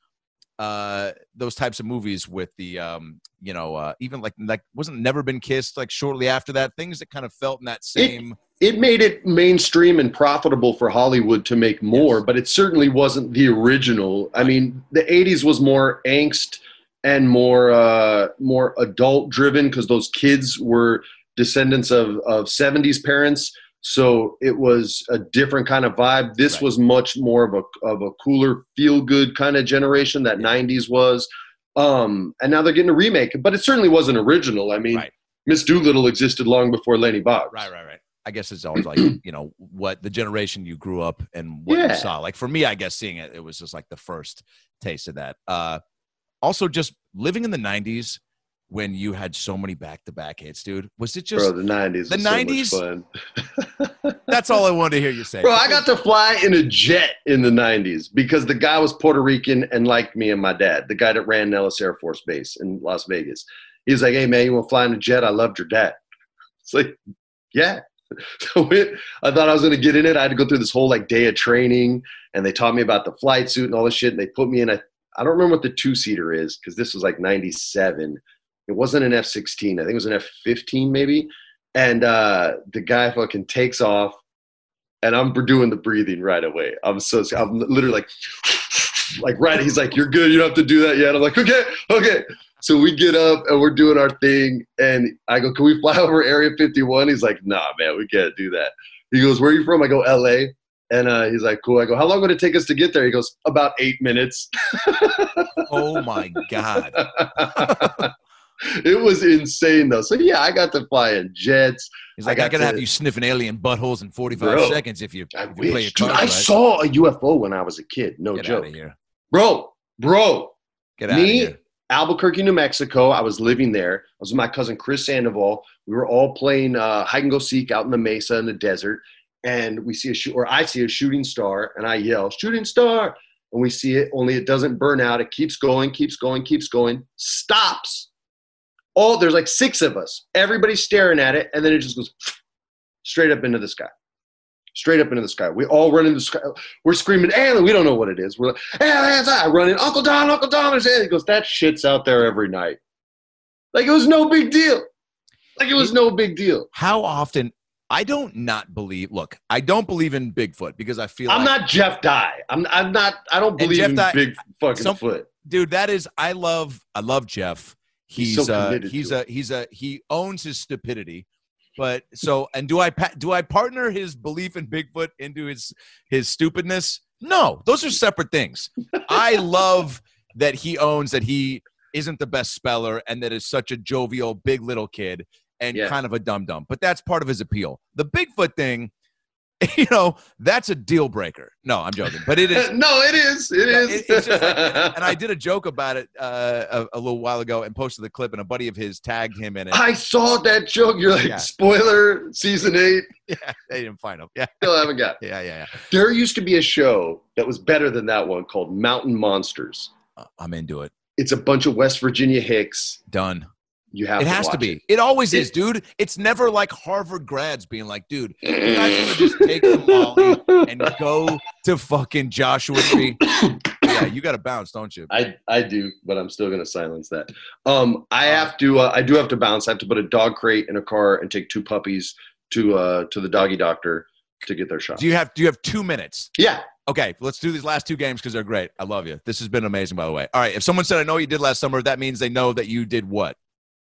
uh those types of movies with the um you know uh even like like wasn't Never Been Kissed like shortly after that, things that kind of felt in that same It made it mainstream and profitable for Hollywood to make more, Yes. but it certainly wasn't the original. I mean, the eighties was more angst, and more uh, more adult driven because those kids were descendants of, of seventies parents. So it was a different kind of vibe. This Right. was much more of a of a cooler, feel good kind of generation that nineties was. Um, and now they're getting a remake, but it certainly wasn't original. I mean, Right. Miss Doolittle existed long before Lenny Boggs. Right, right, right. I guess it's always like, you know, what the generation you grew up and what Yeah. you saw. Like for me, I guess seeing it, it was just like the first taste of that. Uh, also, just living in the nineties when you had so many back-to-back hits, dude. Was it just Bro, the nineties. the was nineties? So much fun. That's all I wanted to hear you say. Bro, I got to fly in a jet in the nineties because the guy was Puerto Rican and liked me and my dad, the guy that ran Nellis Air Force Base in Las Vegas. He was like, hey, man, you want to fly in a jet? I loved your dad. It's like, yeah. So it, I thought I was going to get in it. I had to go through this whole like day of training, and they taught me about the flight suit and all this shit, and they put me in a – I don't remember what the two-seater is because this was like ninety-seven. It wasn't an F sixteen. I think it was an F fifteen maybe. And uh, the guy fucking takes off, and I'm doing the breathing right away. I'm so – I'm literally like – like right. He's like, you're good. You don't have to do that yet. I'm like, okay, okay. So we get up and we're doing our thing. And I go, can we fly over Area fifty-one? He's like, nah, man, we can't do that. He goes, where are you from? I go, L A. And uh, he's like, cool. I go, how long would it take us to get there? He goes, about eight minutes. Oh, my God. It was insane, though. So, yeah, I got to fly in jets. He's like, I I, got gotta to- have you sniffing alien buttholes in forty-five Bro, seconds if you, I if you play your wish. Dude, cards I right. saw a U F O when I was a kid. No Get joke. out of here. Bro, bro. Get out of Me, here. Albuquerque, New Mexico. I was living there. I was with my cousin Chris Sandoval. We were all playing uh, hide and go seek out in the mesa in the desert, and we see a shoot, or I see a shooting star, and I yell, "Shooting star!" And we see it. Only it doesn't burn out. It keeps going, keeps going, keeps going. Stops. All there's like six of us. Everybody's staring at it, and then it just goes straight up into the sky. Straight up into the sky. We all run into the sky. We're screaming, alien. We don't know what it is. We're like, aliens. I run in. Uncle Don, Uncle Don. There's alien. He goes, that shit's out there every night. Like, it was no big deal. Like, it was no big deal. How often – I don't not believe – look, I don't believe in Bigfoot because I feel I'm like – not Jeff Dye. I'm, I'm not – I don't believe Jeff in Dye- big fucking some- foot. Dude, that is – I love I love Jeff. He's He's so uh, committed he's to a he's a he owns his stupidity. But so and do I pa- do I partner his belief in Bigfoot into his his stupidness? No, those are separate things. I love that he owns that he isn't the best speller and that is such a jovial big little kid and Yeah. kind of a dum dum. But that's part of his appeal. The Bigfoot thing, you know, that's a deal breaker. No, I'm joking, but it is. No, it is. It Yeah, is. it- it's just like, and I did a joke about it uh, a, a little while ago and posted the clip, and a buddy of his tagged him in it. I saw that joke. You're like, Yeah. spoiler, season eight. Yeah, they didn't find him. Yeah, Still haven't got it. yeah, yeah, yeah. There used to be a show that was better than that one called Mountain Monsters. Uh, I'm into it. It's a bunch of West Virginia hicks. Done. You have It to has to watch be. It. It always It- is, dude. It's never like Harvard grads being like, dude, you're not going to just take the Molly and go to fucking Joshua Tree. Yeah, you got to bounce, don't you? I, I do, but I'm still going to silence that. Um, I have to. Uh, I do have to bounce. I have to put a dog crate in a car and take two puppies to uh, to the doggy doctor to get their shots. Do you have do you have two minutes? Yeah. Okay, let's do these last two games because they're great. I love you. This has been amazing, by the way. All right, if someone said, I know what you did last summer, that means they know that you did what?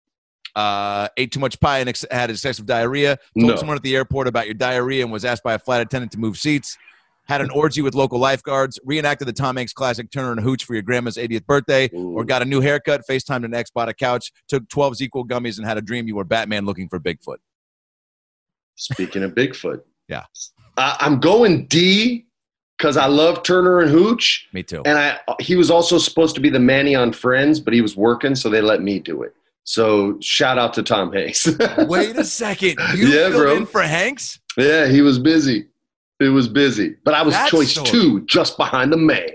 Uh, ate too much pie and ex- had excessive diarrhea. Told No. someone at the airport about your diarrhea and was asked by a flight attendant to move seats. Had an orgy with local lifeguards. Reenacted the Tom Hanks classic Turner and Hooch for your grandma's eightieth birthday. Ooh. Or got a new haircut, FaceTimed an ex, bought a couch, took twelve equal gummies, and had a dream you were Batman looking for Bigfoot. Speaking of Bigfoot. Yeah. I, I'm going D because I love Turner and Hooch. Me too. And I he was also supposed to be the Manny on Friends, but he was working, so they let me do it. So shout out to Tom Hanks. Wait a second. You Yeah, filled bro. in for Hanks? Yeah, he was busy. It was busy. But I was That's choice so- two, just behind the man.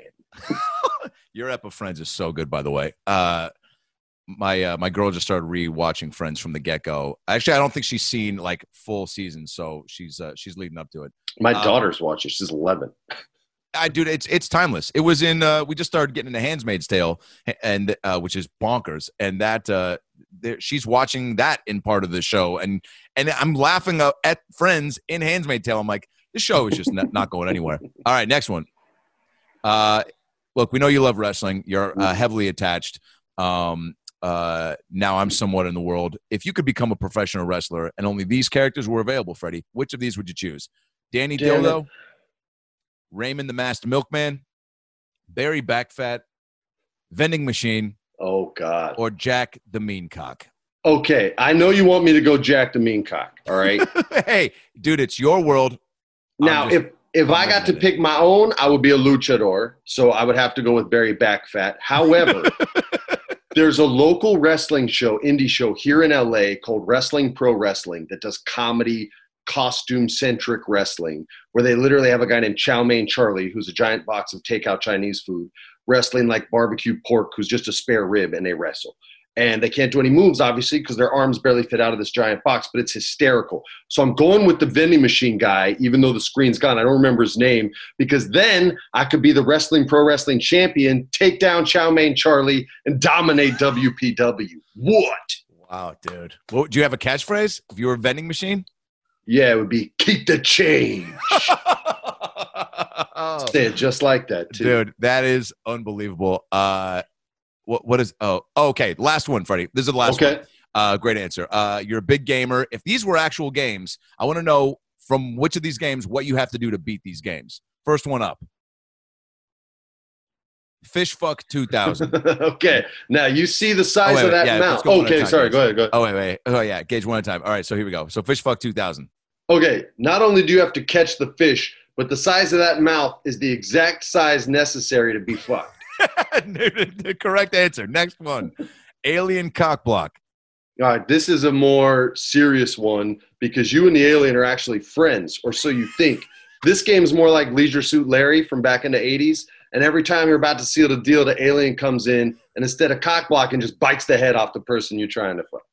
Your ep of Friends is so good, by the way. Uh, my uh, my girl just started re-watching Friends from the get-go. Actually, I don't think she's seen like full seasons, so she's uh, she's leading up to it. My Um, daughter's watching. She's eleven. I dude, it's it's timeless. It was in. Uh, we just started getting into *Handmaid's Tale*, and uh, which is bonkers. And that uh, there, she's watching that in part of the show, and and I'm laughing uh, at Friends in *Handmaid's Tale*. I'm like, this show is just not, not going anywhere. All right, next one. Uh, look, we know you love wrestling. You're uh, heavily attached. Um, uh, now I'm somewhat in the world. If you could become a professional wrestler and only these characters were available, Freddie, which of these would you choose? Danny Damn Dildo, it. Raymond the Masked Milkman, Barry Backfat, Vending Machine, Oh God. or Jack the Mean Cock? Okay, I know you want me to go Jack the Mean Cock. All right. Hey, dude, it's your world. Now, I'm just- if if I got to pick my own, I would be a luchador. So I would have to go with Barry Backfat. However, there's a local wrestling show, indie show here in L A called Wrestling Pro Wrestling that does comedy, costume-centric wrestling, where they literally have a guy named Chow Mein Charlie, who's a giant box of takeout Chinese food, wrestling like barbecue pork, who's just a spare rib, and they wrestle. And they can't do any moves, obviously, because their arms barely fit out of this giant box, but it's hysterical. So I'm going with the vending machine guy, even though the screen's gone. I don't remember his name, because then I could be the Wrestling Pro Wrestling champion, take down Chow Mein Charlie, and dominate W P W. What? Wow, dude. Well, do you have a catchphrase if you were a vending machine? Yeah, it would be keep the change. Say it just like that, too. Dude, that is unbelievable. Uh, what what is? Oh, okay. Last one, Freddie. This is the last Okay. one. Uh, great answer. Uh, you're a big gamer. If these were actual games, I want to know from which of these games what you have to do to beat these games. First one up. Fish Fuck two thousand. Okay. Now, you see the size Oh, wait, of that wait, yeah, mouth. let's go one at a Okay, time, sorry. Gage. Go ahead. Go ahead. Oh wait, wait. Oh yeah, Gage one at a time. All right, so here we go. So Fish Fuck two thousand. Okay, not only do you have to catch the fish, but the size of that mouth is the exact size necessary to be fucked. The correct answer. Next one. Alien Cock Block. All right, this is a more serious one because you and the alien are actually friends, or so you think. This game is more like Leisure Suit Larry from back in the eighties, and every time you're about to seal the deal, the alien comes in, and instead of cock blocking, just bites the head off the person you're trying to fuck.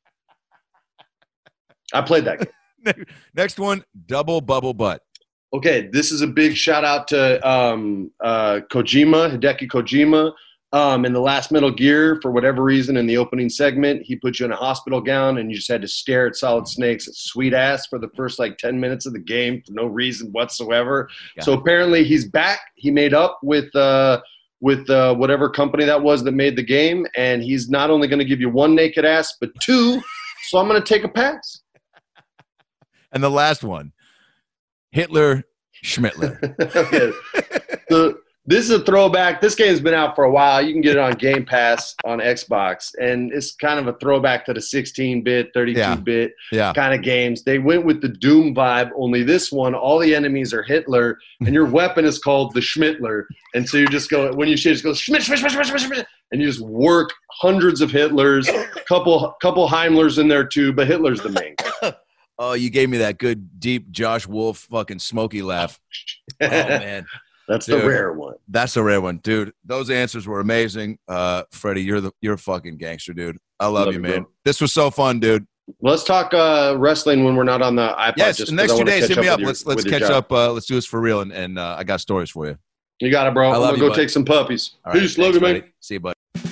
I played that game. Next one. Double Bubble Butt. Okay, this is a big shout out to um, uh, Kojima, Hideki Kojima. Um, in the last Metal Gear, for whatever reason, in the opening segment, he put you in a hospital gown and you just had to stare at Solid Snake's sweet ass for the first like ten minutes of the game for no reason whatsoever. Yeah. So apparently he's back. He made up with uh, with uh, whatever company that was that made the game, and he's not only going to give you one naked ass, but two. So I'm going to take a pass. And the last one. Hitler Schmittler. Okay. So this is a throwback. This game's been out for a while. You can get it on Game Pass on Xbox, and it's kind of a throwback to the sixteen-bit, thirty-two-bit Yeah. kind of games. They went with the Doom vibe, only this one, all the enemies are Hitler, and your weapon is called the Schmittler. And so you just go, when you shoot, just go, Schmitt, Schmitt, Schmitt, Schmitt, Schmitt, and you just work hundreds of Hitlers, couple couple Heimlers in there too, but Hitler's the main guy. Oh, you gave me that good, deep Josh Wolf fucking smoky laugh. Oh, man. That's Dude. the rare one. That's a rare one, dude. Those answers were amazing. Uh, Freddie, you're the you're a fucking gangster, dude. I love, Love you, you, man. bro. This was so fun, dude. Let's talk uh, wrestling when we're not on the iPod. Yes, just the 'cause next I two wanna days, catch hit me with up. your- let's let's with your catch job. up. Uh, let's do this for real, and, and uh, I got stories for you. You got it, bro. I I'm love gonna you, go bud. take some puppies. All right, Peace, love thanks, you, man. buddy. See you, buddy.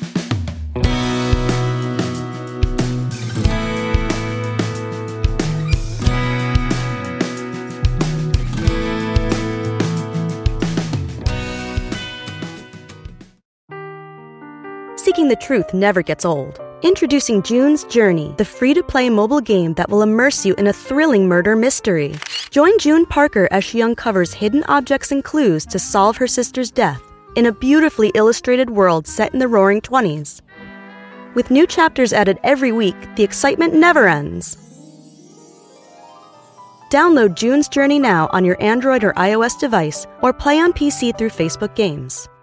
Seeking the truth never gets old. Introducing June's Journey, the free-to-play mobile game that will immerse you in a thrilling murder mystery. Join June Parker as she uncovers hidden objects and clues to solve her sister's death in a beautifully illustrated world set in the Roaring Twenties. With new chapters added every week, the excitement never ends. Download June's Journey now on your Android or iOS device, or play on P C through Facebook Games.